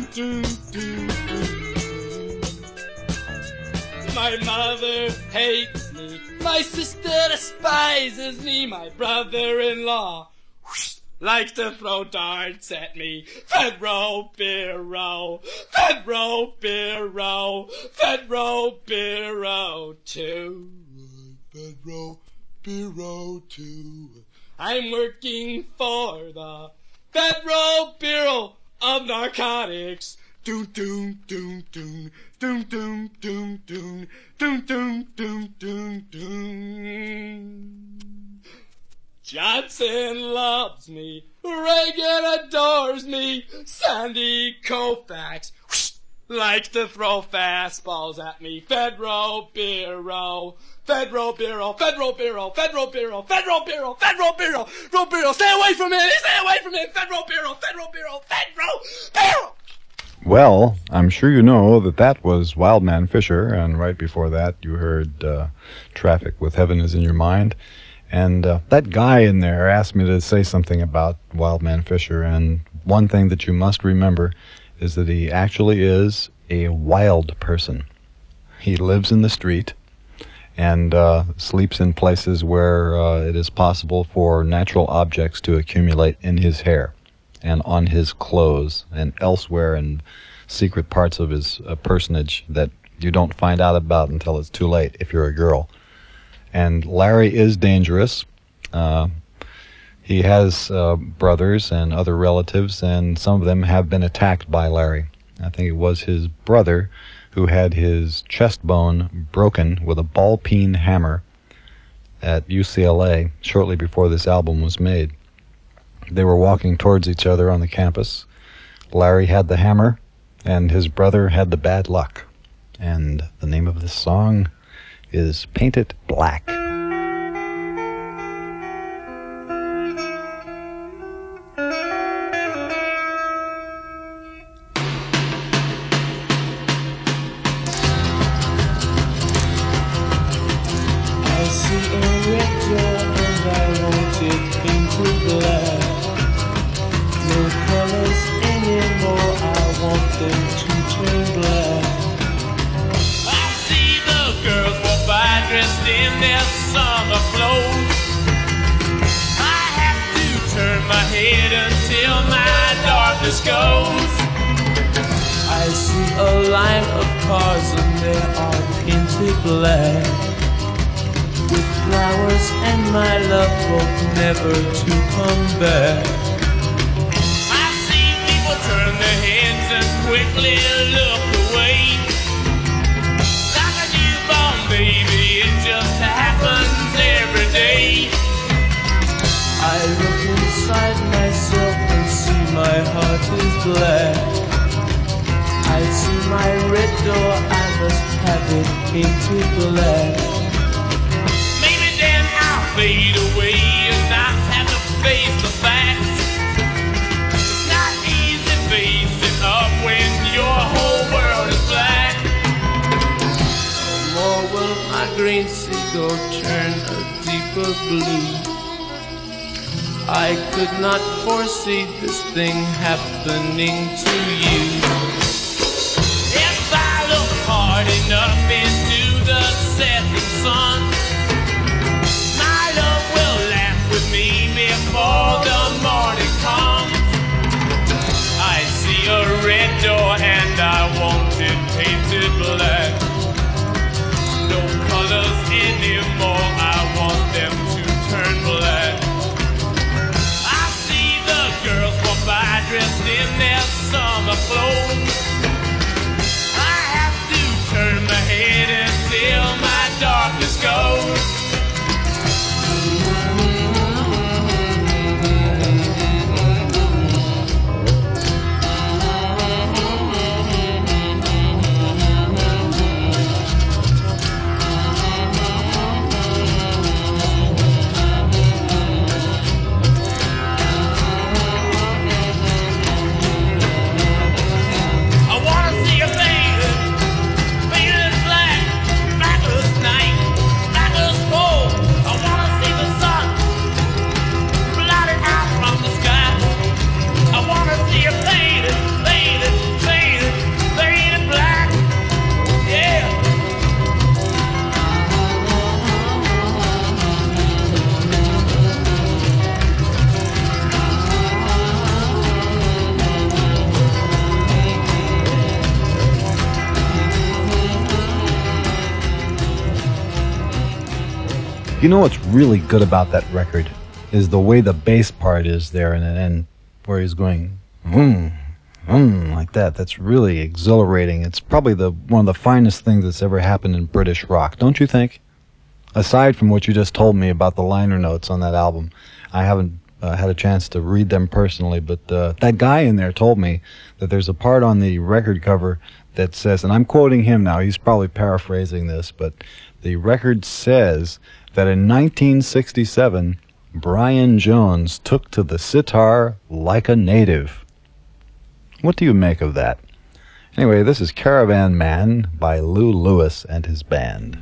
do, do, do. My mother hates me, my sister despises me, my brother-in-law likes to throw darts at me. Fedro Bureau, Fedro Bureau, Fedro Bureau two. Fedro Bureau two. I'm working for the Federal Bureau of Narcotics. Doom doom doom doom doom doom doom doom doom doom doom doom doom. Johnson loves me, Reagan adores me, Sandy Koufax likes to throw fastballs at me. Federal Bureau, Federal Bureau, Federal Bureau, Federal Bureau, Federal Bureau, Federal Bureau, Federal Bureau, stay away from him, stay away from him, Federal Bureau, Federal Bureau, Federal Bureau. Well, I'm sure you know that that was Wildman Fisher, and right before that you heard uh, Traffic with Heaven Is in Your Mind. And uh, that guy in there asked me to say something about Wildman Fisher, and one thing that you must remember is that he actually is a wild person. He lives in the street and uh, sleeps in places where uh, it is possible for natural objects to accumulate in his hair and on his clothes and elsewhere in secret parts of his uh, personage that you don't find out about until it's too late if you're a girl. And Larry is dangerous. Uh, he has uh, brothers and other relatives, and some of them have been attacked by Larry. I think it was his brother who had his chest bone broken with a ball peen hammer at U C L A shortly before this album was made. They were walking towards each other on the campus. Larry had the hammer, and his brother had the bad luck. And the name of this song is Paint It Black. I see a red door and I want it painted black. No colors anymore, I want them to turn black. I see the girls walk by dressed in their summer clothes. I have to turn my head until my darkness goes. I see a line of cars and they are painted black, with flowers and my love both never to come back. I see people turn their heads and quickly look away. Like a newborn baby, it just happens every day. I look inside myself and see my heart is black. I see my red door, I must have it painted black. Maybe then I'll fade away and not have to face the facts. It's not easy facing up when your whole world is black. No more will my green seagull turn a deeper blue. I could not foresee this thing happening to you. If I look hard enough into the setting sun, my love will laugh with me before the morning comes. I see a red door and I want it painted black. No colors anymore, I want them to turn black. I see the girls walk by dressed in their summer clothes. I have to turn my head until my darkness goes. You know what's really good about that record is the way the bass part is there, and and where he's going, hmm, hmm, like that. That's really exhilarating. It's probably the one of the finest things that's ever happened in British rock, don't you think? Aside from what you just told me about the liner notes on that album, I haven't uh, had a chance to read them personally, but uh, that guy in there told me that there's a part on the record cover that says, and I'm quoting him now, he's probably paraphrasing this, but the record says that in nineteen sixty-seven, Brian Jones took to the sitar like a native. What do you make of that? Anyway, this is Caravan Man by Lou Lewis and his band.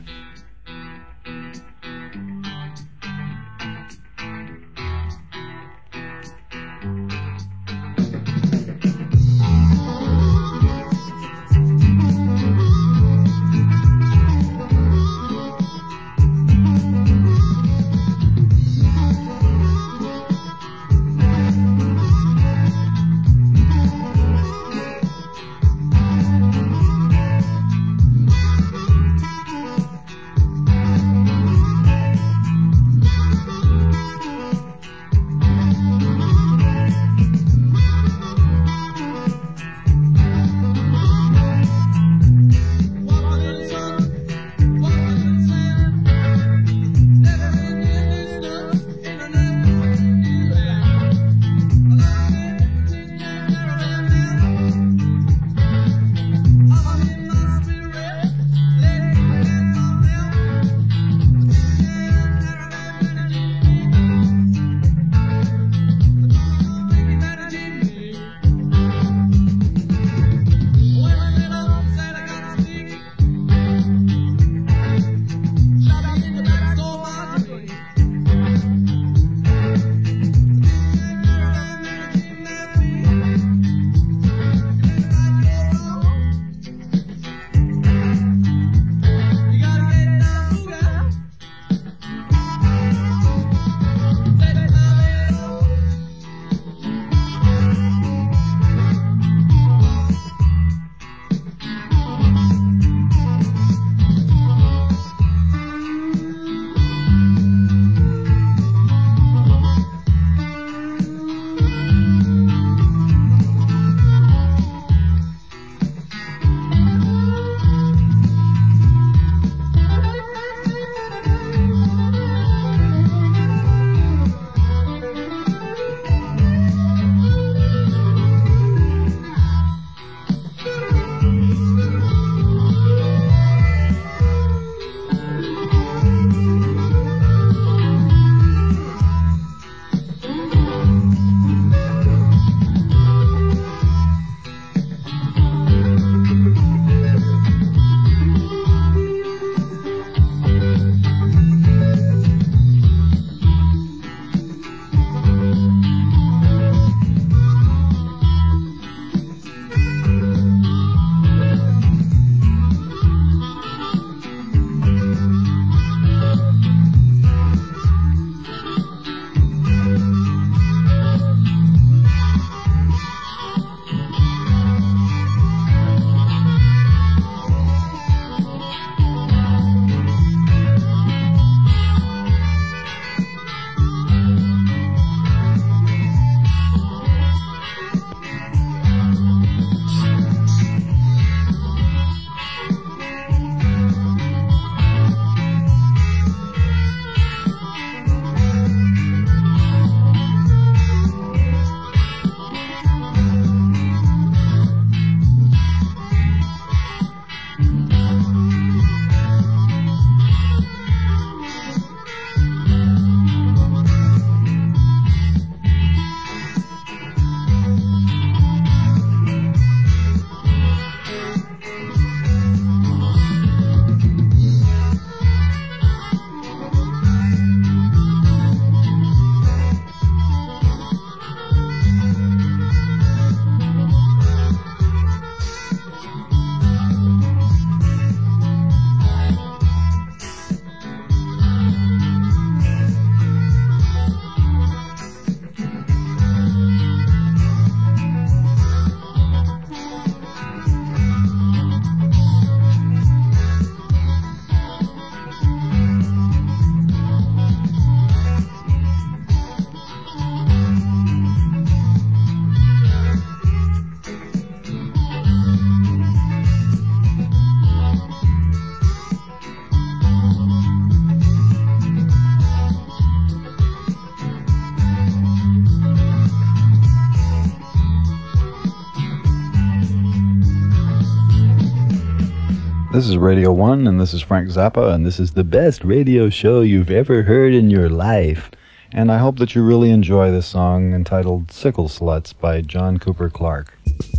This is Radio one, and this is Frank Zappa, and this is the best radio show you've ever heard in your life. And I hope that you really enjoy this song entitled Sickle Sluts by John Cooper Clarke.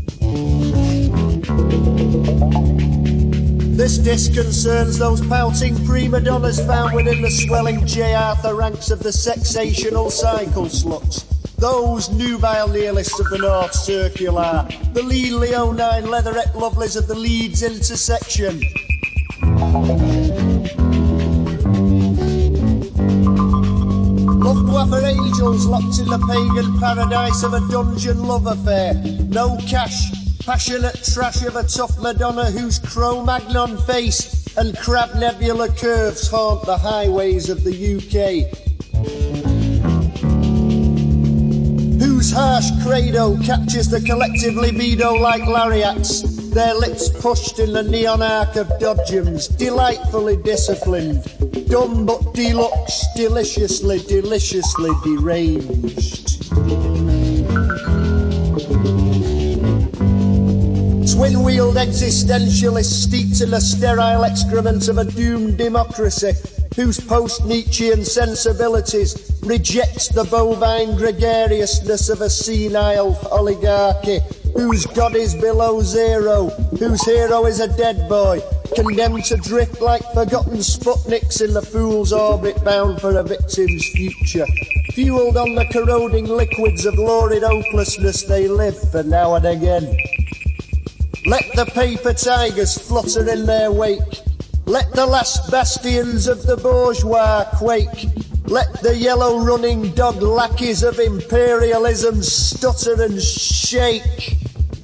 This disc concerns those pouting prima donnas found within the swelling J. Arthur ranks of the sexational cycle sluts. Those nubile nihilists of the North Circular, the Lee Leonine leatherette lovelies of the Leeds intersection. Loved for angels locked in the pagan paradise of a dungeon love affair. No cash, passionate trash of a tough Madonna whose Cro-Magnon face and crab nebula curves haunt the highways of the U K. Whose harsh credo captures the collective libido like lariats, their lips pushed in the neon arc of dodgems, delightfully disciplined, dumb but deluxe, deliciously, deliciously deranged. Twin-wheeled existentialists steeped in the sterile excrement of a doomed democracy, whose post-Nietzschean sensibilities reject the bovine gregariousness of a senile oligarchy, whose god is below zero, whose hero is a dead boy, condemned to drift like forgotten Sputniks in the fool's orbit bound for a victim's future. Fueled on the corroding liquids of lurid hopelessness, they live for now and again. Let the paper tigers flutter in their wake. Let the last bastions of the bourgeois quake. Let the yellow running dog lackeys of imperialism stutter and shake.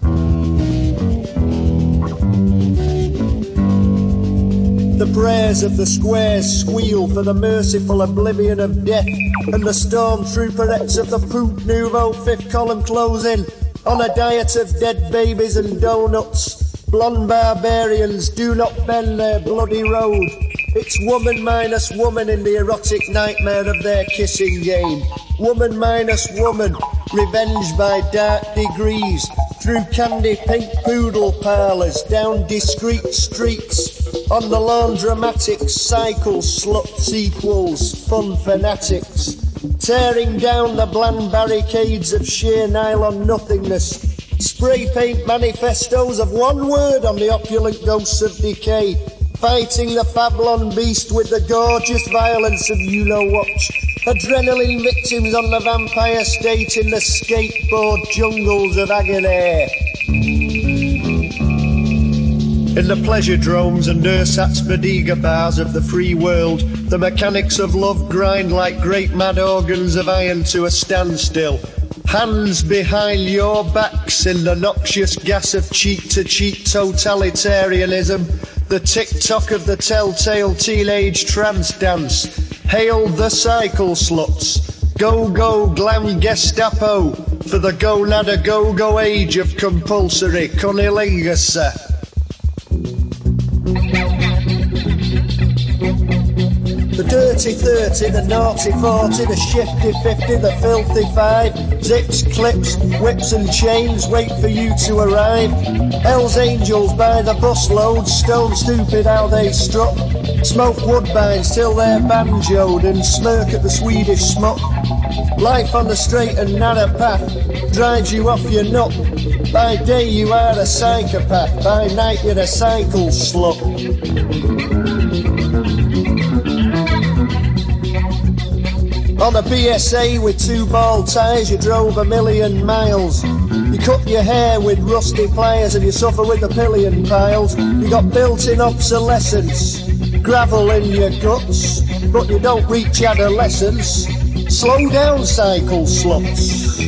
The prayers of the squares squeal for the merciful oblivion of death, and the stormtrooperettes of the Poop Nouveau fifth column close in on a diet of dead babies and donuts. Blonde barbarians do not bend their bloody road. It's woman minus woman in the erotic nightmare of their kissing game. Woman minus woman, revenge by dark degrees, through candy pink poodle parlours, down discreet streets, on the laundromatic cycle slut sequels, fun fanatics, tearing down the bland barricades of sheer nylon nothingness. Spray paint manifestos of one word on the opulent ghosts of decay, fighting the Fablon beast with the gorgeous violence of you-know-what. Adrenaline victims on the vampire state in the skateboard jungles of agony. In the pleasure dromes and ersatz bodega bars of the free world, the mechanics of love grind like great mad organs of iron to a standstill. Hands behind your backs in the noxious gas of cheek-to-cheek totalitarianism, the tick-tock of the telltale teenage trance dance. Hail the cycle sluts, go-go glam Gestapo, for the go-nada-go-go age of compulsory cunnilingus. The dirty thirty, the naughty forty, the shifty fifty, the filthy five, zips, clips, whips and chains wait for you to arrive. Hell's angels by the busload, stone stupid how they strut, smoke woodbines till they're banjoed and smirk at the Swedish smut. Life on the straight and narrow path drives you off your nut. By day you are a psychopath, by night you're a cycle slut. On a B S A with two ball tyres you drove a million miles. You cut your hair with rusty pliers and you suffer with the pillion piles. You got built-in obsolescence, gravel in your guts, but you don't reach adolescence. Slow down, cycle sluts.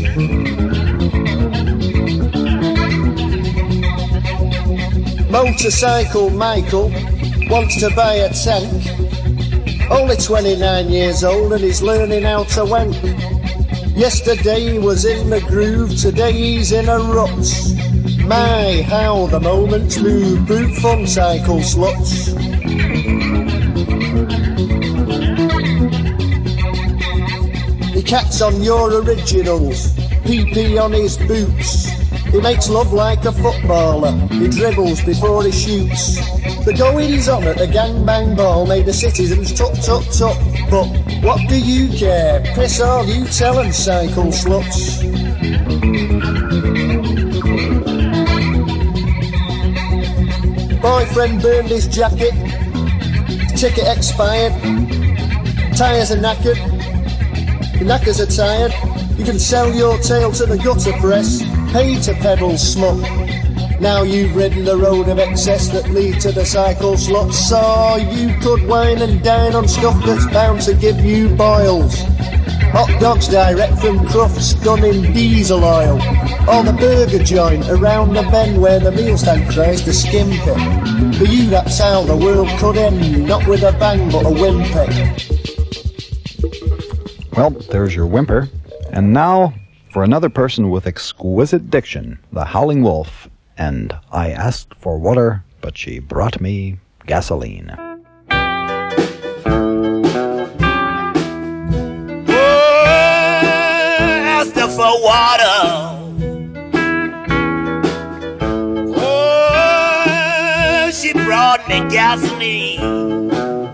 Motorcycle Michael wants to buy a tank. Only twenty-nine years old and he's learning how to wank. Yesterday he was in the groove, today he's in a rut. My, how the moments move, brute fun cycle sluts. He cats on your originals, pee-pee on his boots. He makes love like a footballer, he dribbles before he shoots. The goings on at the gangbang ball made the citizens tut tut tut. But what do you care? Piss all you tell 'em, cycle sluts. Boyfriend burned his jacket, ticket expired, tyres are knackered, the knackers are tired. You can sell your tail to the gutter press, pay to pedal smut. Now you've ridden the road of excess that lead to the cycle slots. So you could wine and dine on stuff that's bound to give you boils. Hot dogs direct from Crufts done in diesel oil. Or the burger joint around the bend where the meal stand tries to skimp it. For you that's how the world could end, not with a bang but a whimper. Well, there's your whimper. And now, for another person with exquisite diction, the Howling Wolf, and I asked for water, but she brought me gasoline. Oh, asked her for water. Oh, she brought me gasoline.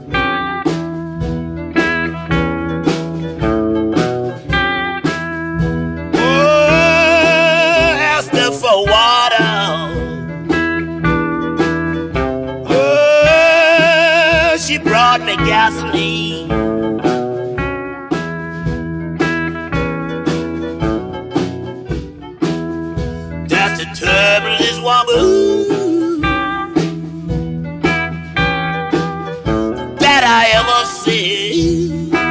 For water, oh, she brought me gasoline. That's the turbulence woman that I ever see.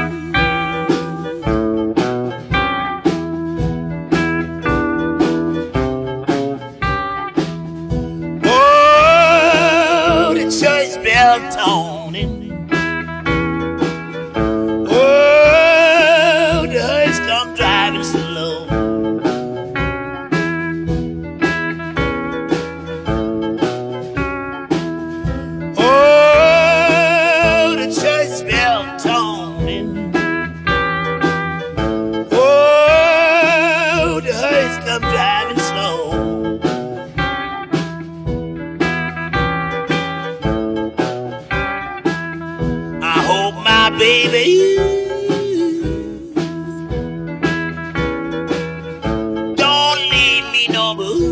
Toning. Oh, the hearse come driving slow. Oh, the church bell toning. Oh, the hearse come driving slow. Baby, don't leave me no more.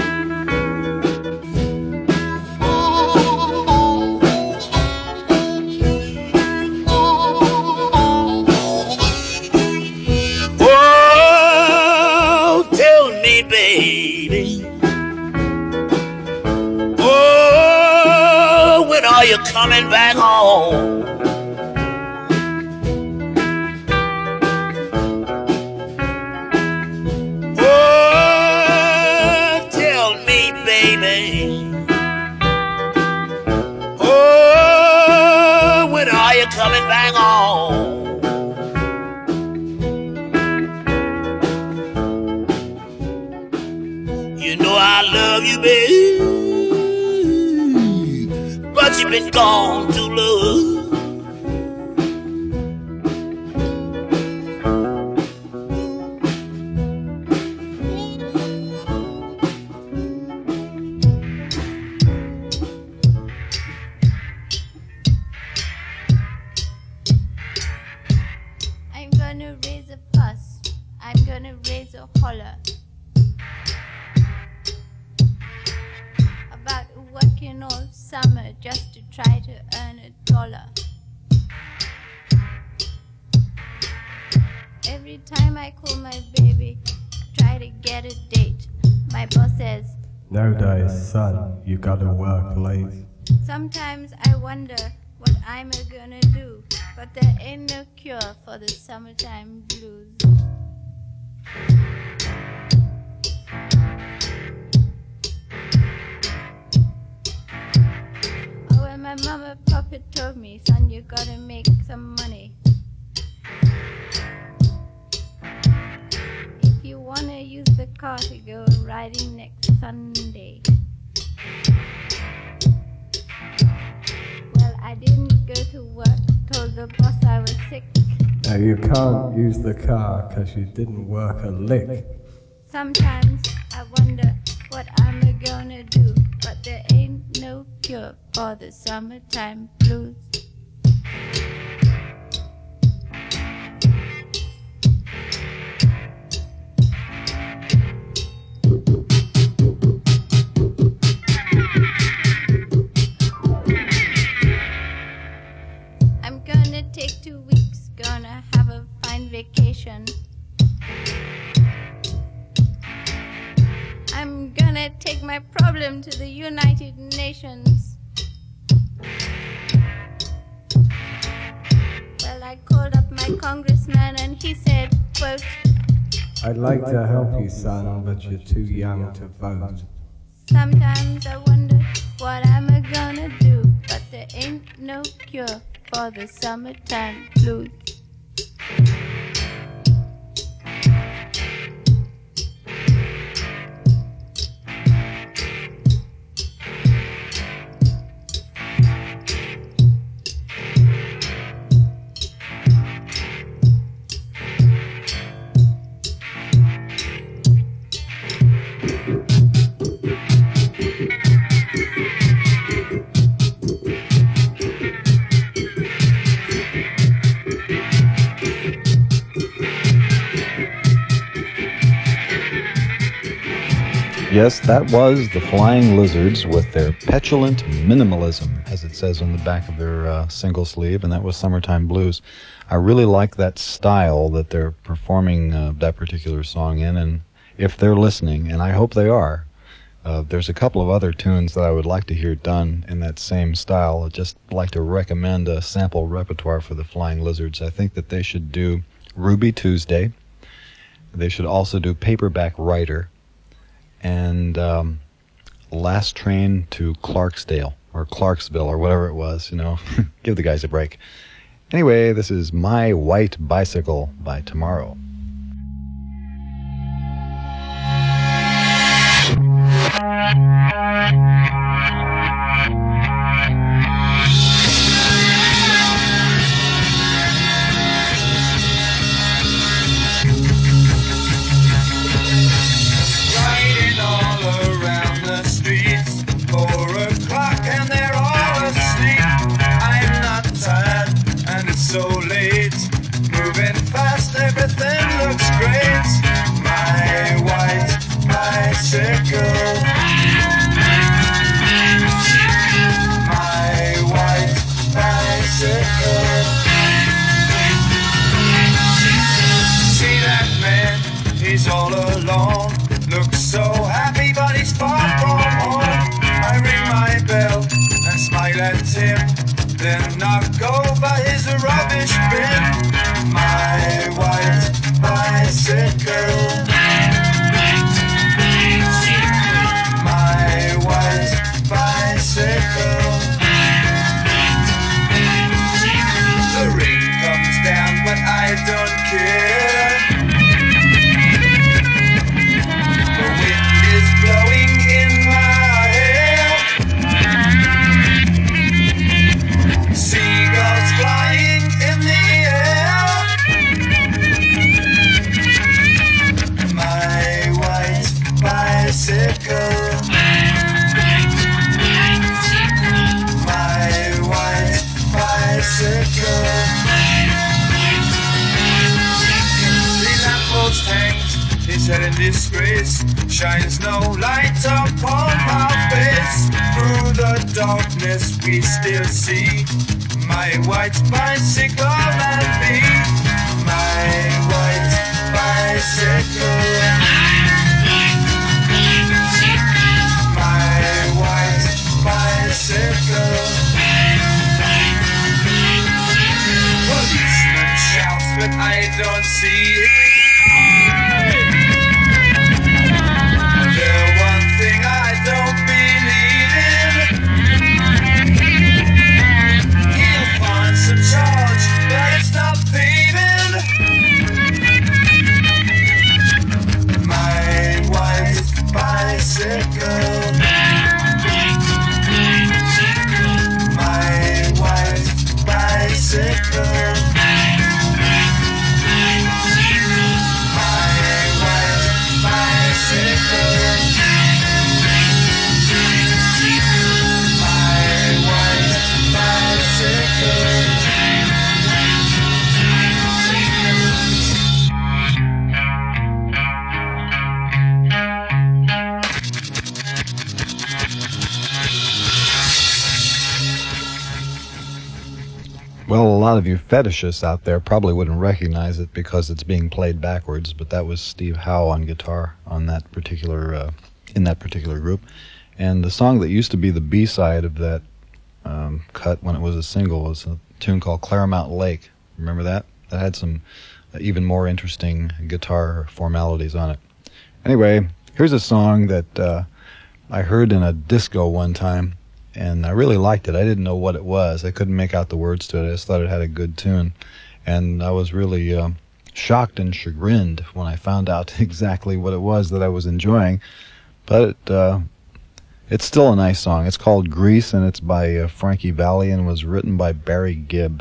Oh, tell me, baby. Oh, when are you coming back home? Coming back home. You know I love you, babe, but you've been gone too long. Nowadays, son, you gotta work late. Sometimes I wonder what I'm gonna do, but there ain't no cure for the summertime blues. Oh, when my mama puppet told me, son, you gotta make some money. If you wanna use the car to go riding next Sunday. Well, I didn't go to work, told the boss I was sick. Now you can't use the car because you didn't work a lick. Sometimes I wonder what I'm gonna do, but there ain't no cure for the summertime blues. I'm gonna take two weeks, gonna have a fine vacation. I'm gonna take my problem to the United Nations. Well, I called up my congressman and he said, quote, I'd like to help you, son, but you're too young to vote. sometimes I wonder what I'm gonna do, but there ain't no cure for the summertime blues. Yes, that was the Flying Lizards with their petulant minimalism, as it says on the back of their uh, single sleeve, and that was Summertime Blues. I really like that style that they're performing uh, that particular song in, and if they're listening, and I hope they are, uh, there's a couple of other tunes that I would like to hear done in that same style. I'd just like to recommend a sample repertoire for the Flying Lizards. I think that they should do Ruby Tuesday. They should also do Paperback Writer, and um, Last Train to Clarksdale, or Clarksville, or whatever it was, you know. Give the guys a break. Anyway, this is My White Bicycle by Tomorrow. So late, moving fast, everything looks great. My white bicycle, my white bicycle. See that man, he's all alone. Looks so happy, but he's far from home. I ring my bell and smile at him, then knock over his rubbish bin. My white bicycle, my white bicycle. The rain comes down, but I don't care. The wind is blowing in my hair. Seagulls flying in the air. My white bicycle, my white bicycle. The lamppost hangs, his head in disgrace, shines no light upon my face. Through the darkness we still see my white bicycle and me. My white bicycle, my white bicycle. Policeman shouts, but I don't see it. The one thing I don't believe in, he'll find some charge, but it's not paving. My Well, a lot of you fetishists out there probably wouldn't recognize it because it's being played backwards, but that was Steve Howe on guitar on that particular uh, in that particular group. And the song that used to be the B-side of that um, cut when it was a single was a tune called Claremont Lake. Remember that? That had some uh, even more interesting guitar formalities on it. Anyway, here's a song that uh, I heard in a disco one time, and I really liked it. I didn't know what it was. I couldn't make out the words to it. I just thought it had a good tune. And I was really uh, shocked and chagrined when I found out exactly what it was that I was enjoying. But it, uh, it's still a nice song. It's called Grease, and it's by uh, Frankie Valli and was written by Barry Gibb.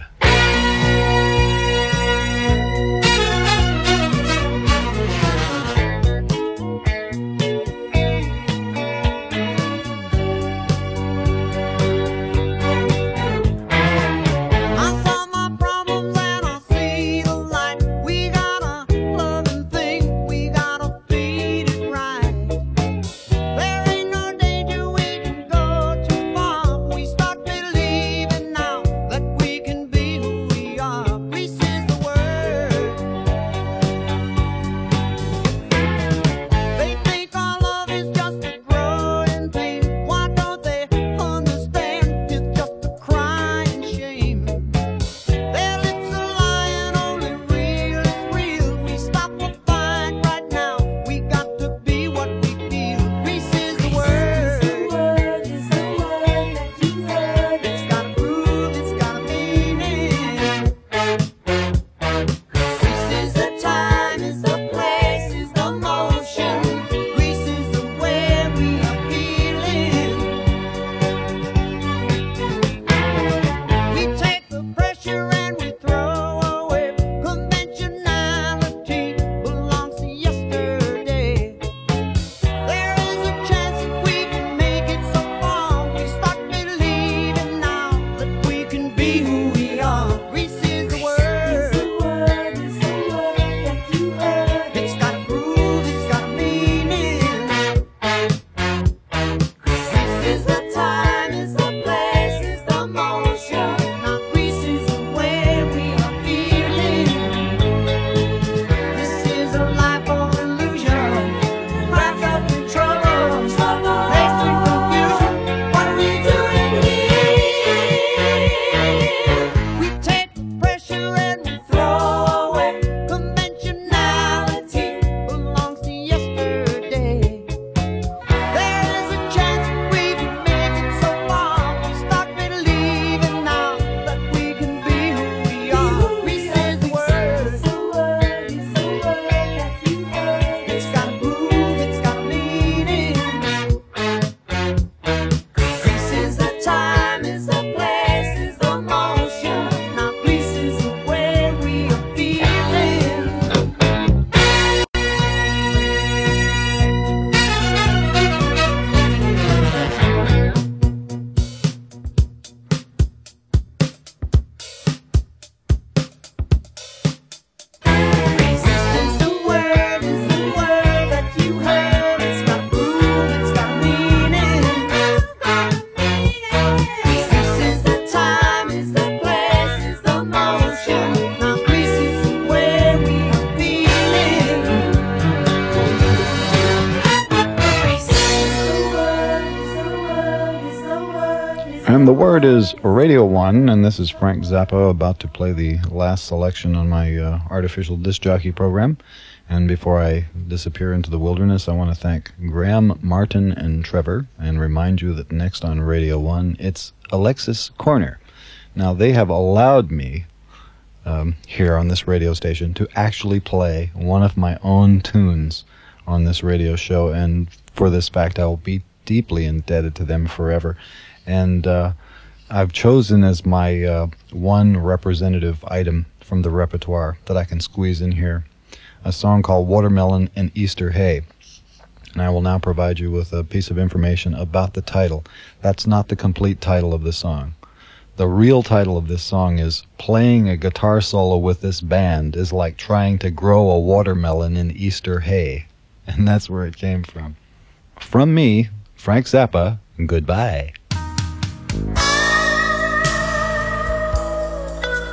And the word is Radio One, and this is Frank Zappa about to play the last selection on my uh, artificial disc jockey program. And before I disappear into the wilderness, I want to thank Graham, Martin, and Trevor, and remind you that next on Radio One, it's Alexis Corner. Now, they have allowed me um, here on this radio station to actually play one of my own tunes on this radio show, and for this fact, I will be deeply indebted to them forever. And uh, I've chosen as my uh, one representative item from the repertoire that I can squeeze in here a song called Watermelon and Easter Hay. And I will now provide you with a piece of information about the title. That's not the complete title of the song. The real title of this song is Playing a Guitar Solo with This Band is Like Trying to Grow a Watermelon in Easter Hay. And that's where it came from. From me, Frank Zappa, goodbye.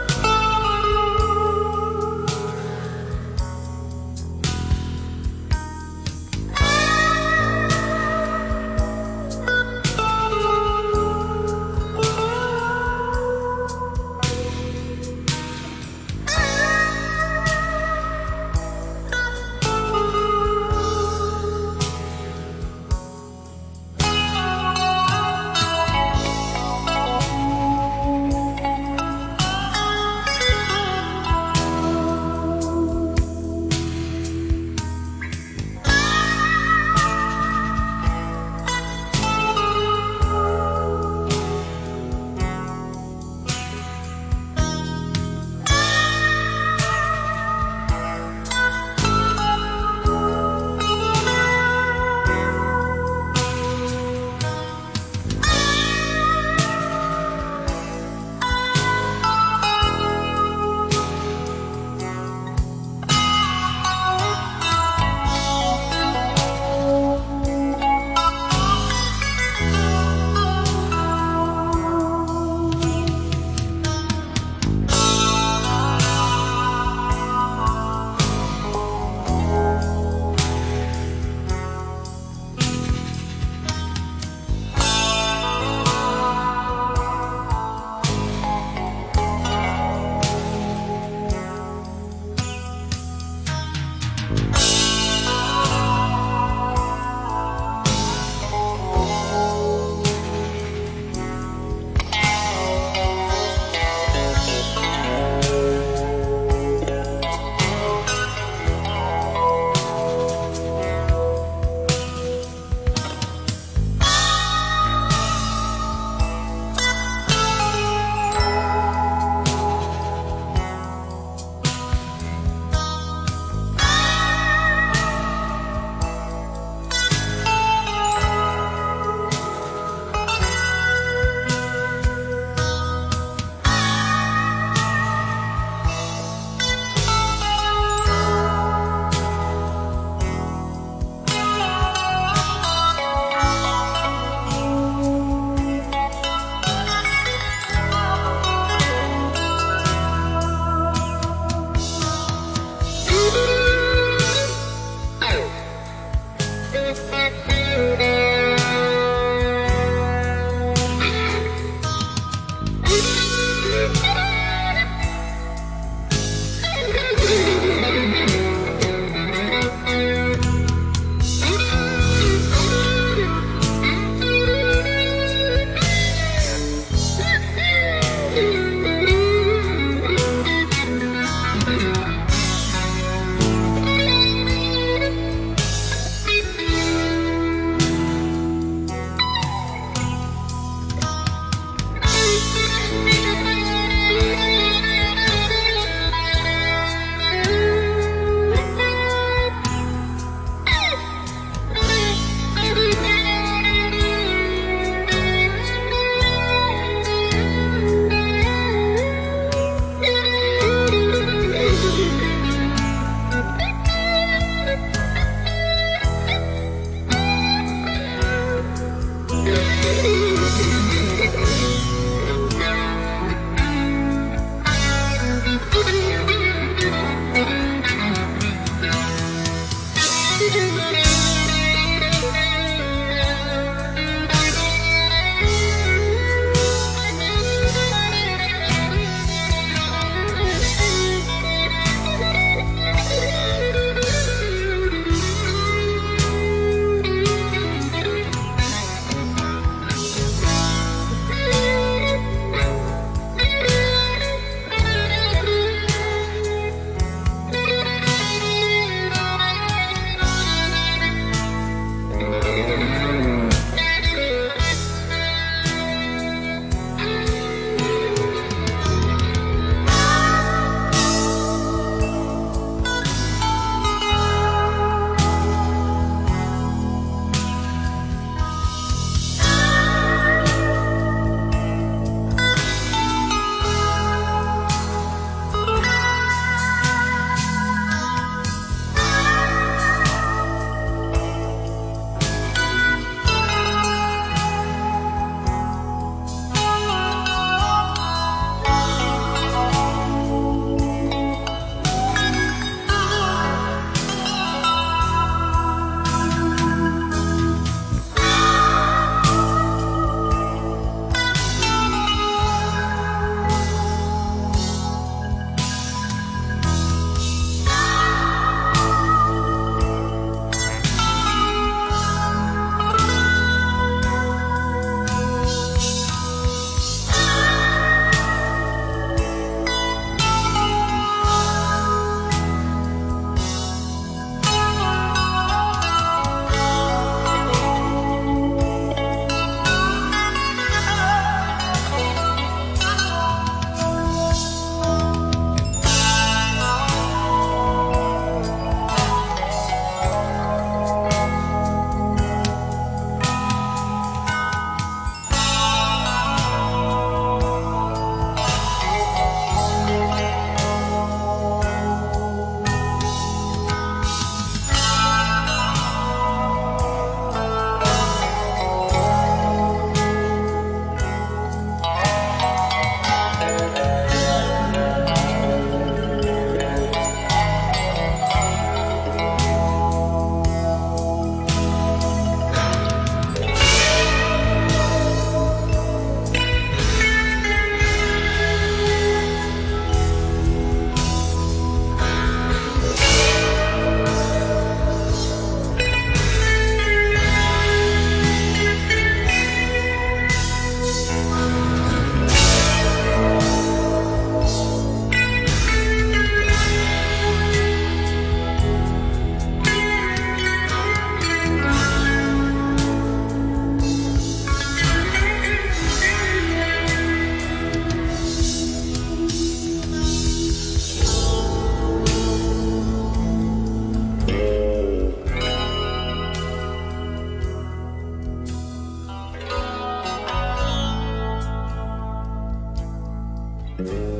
Thank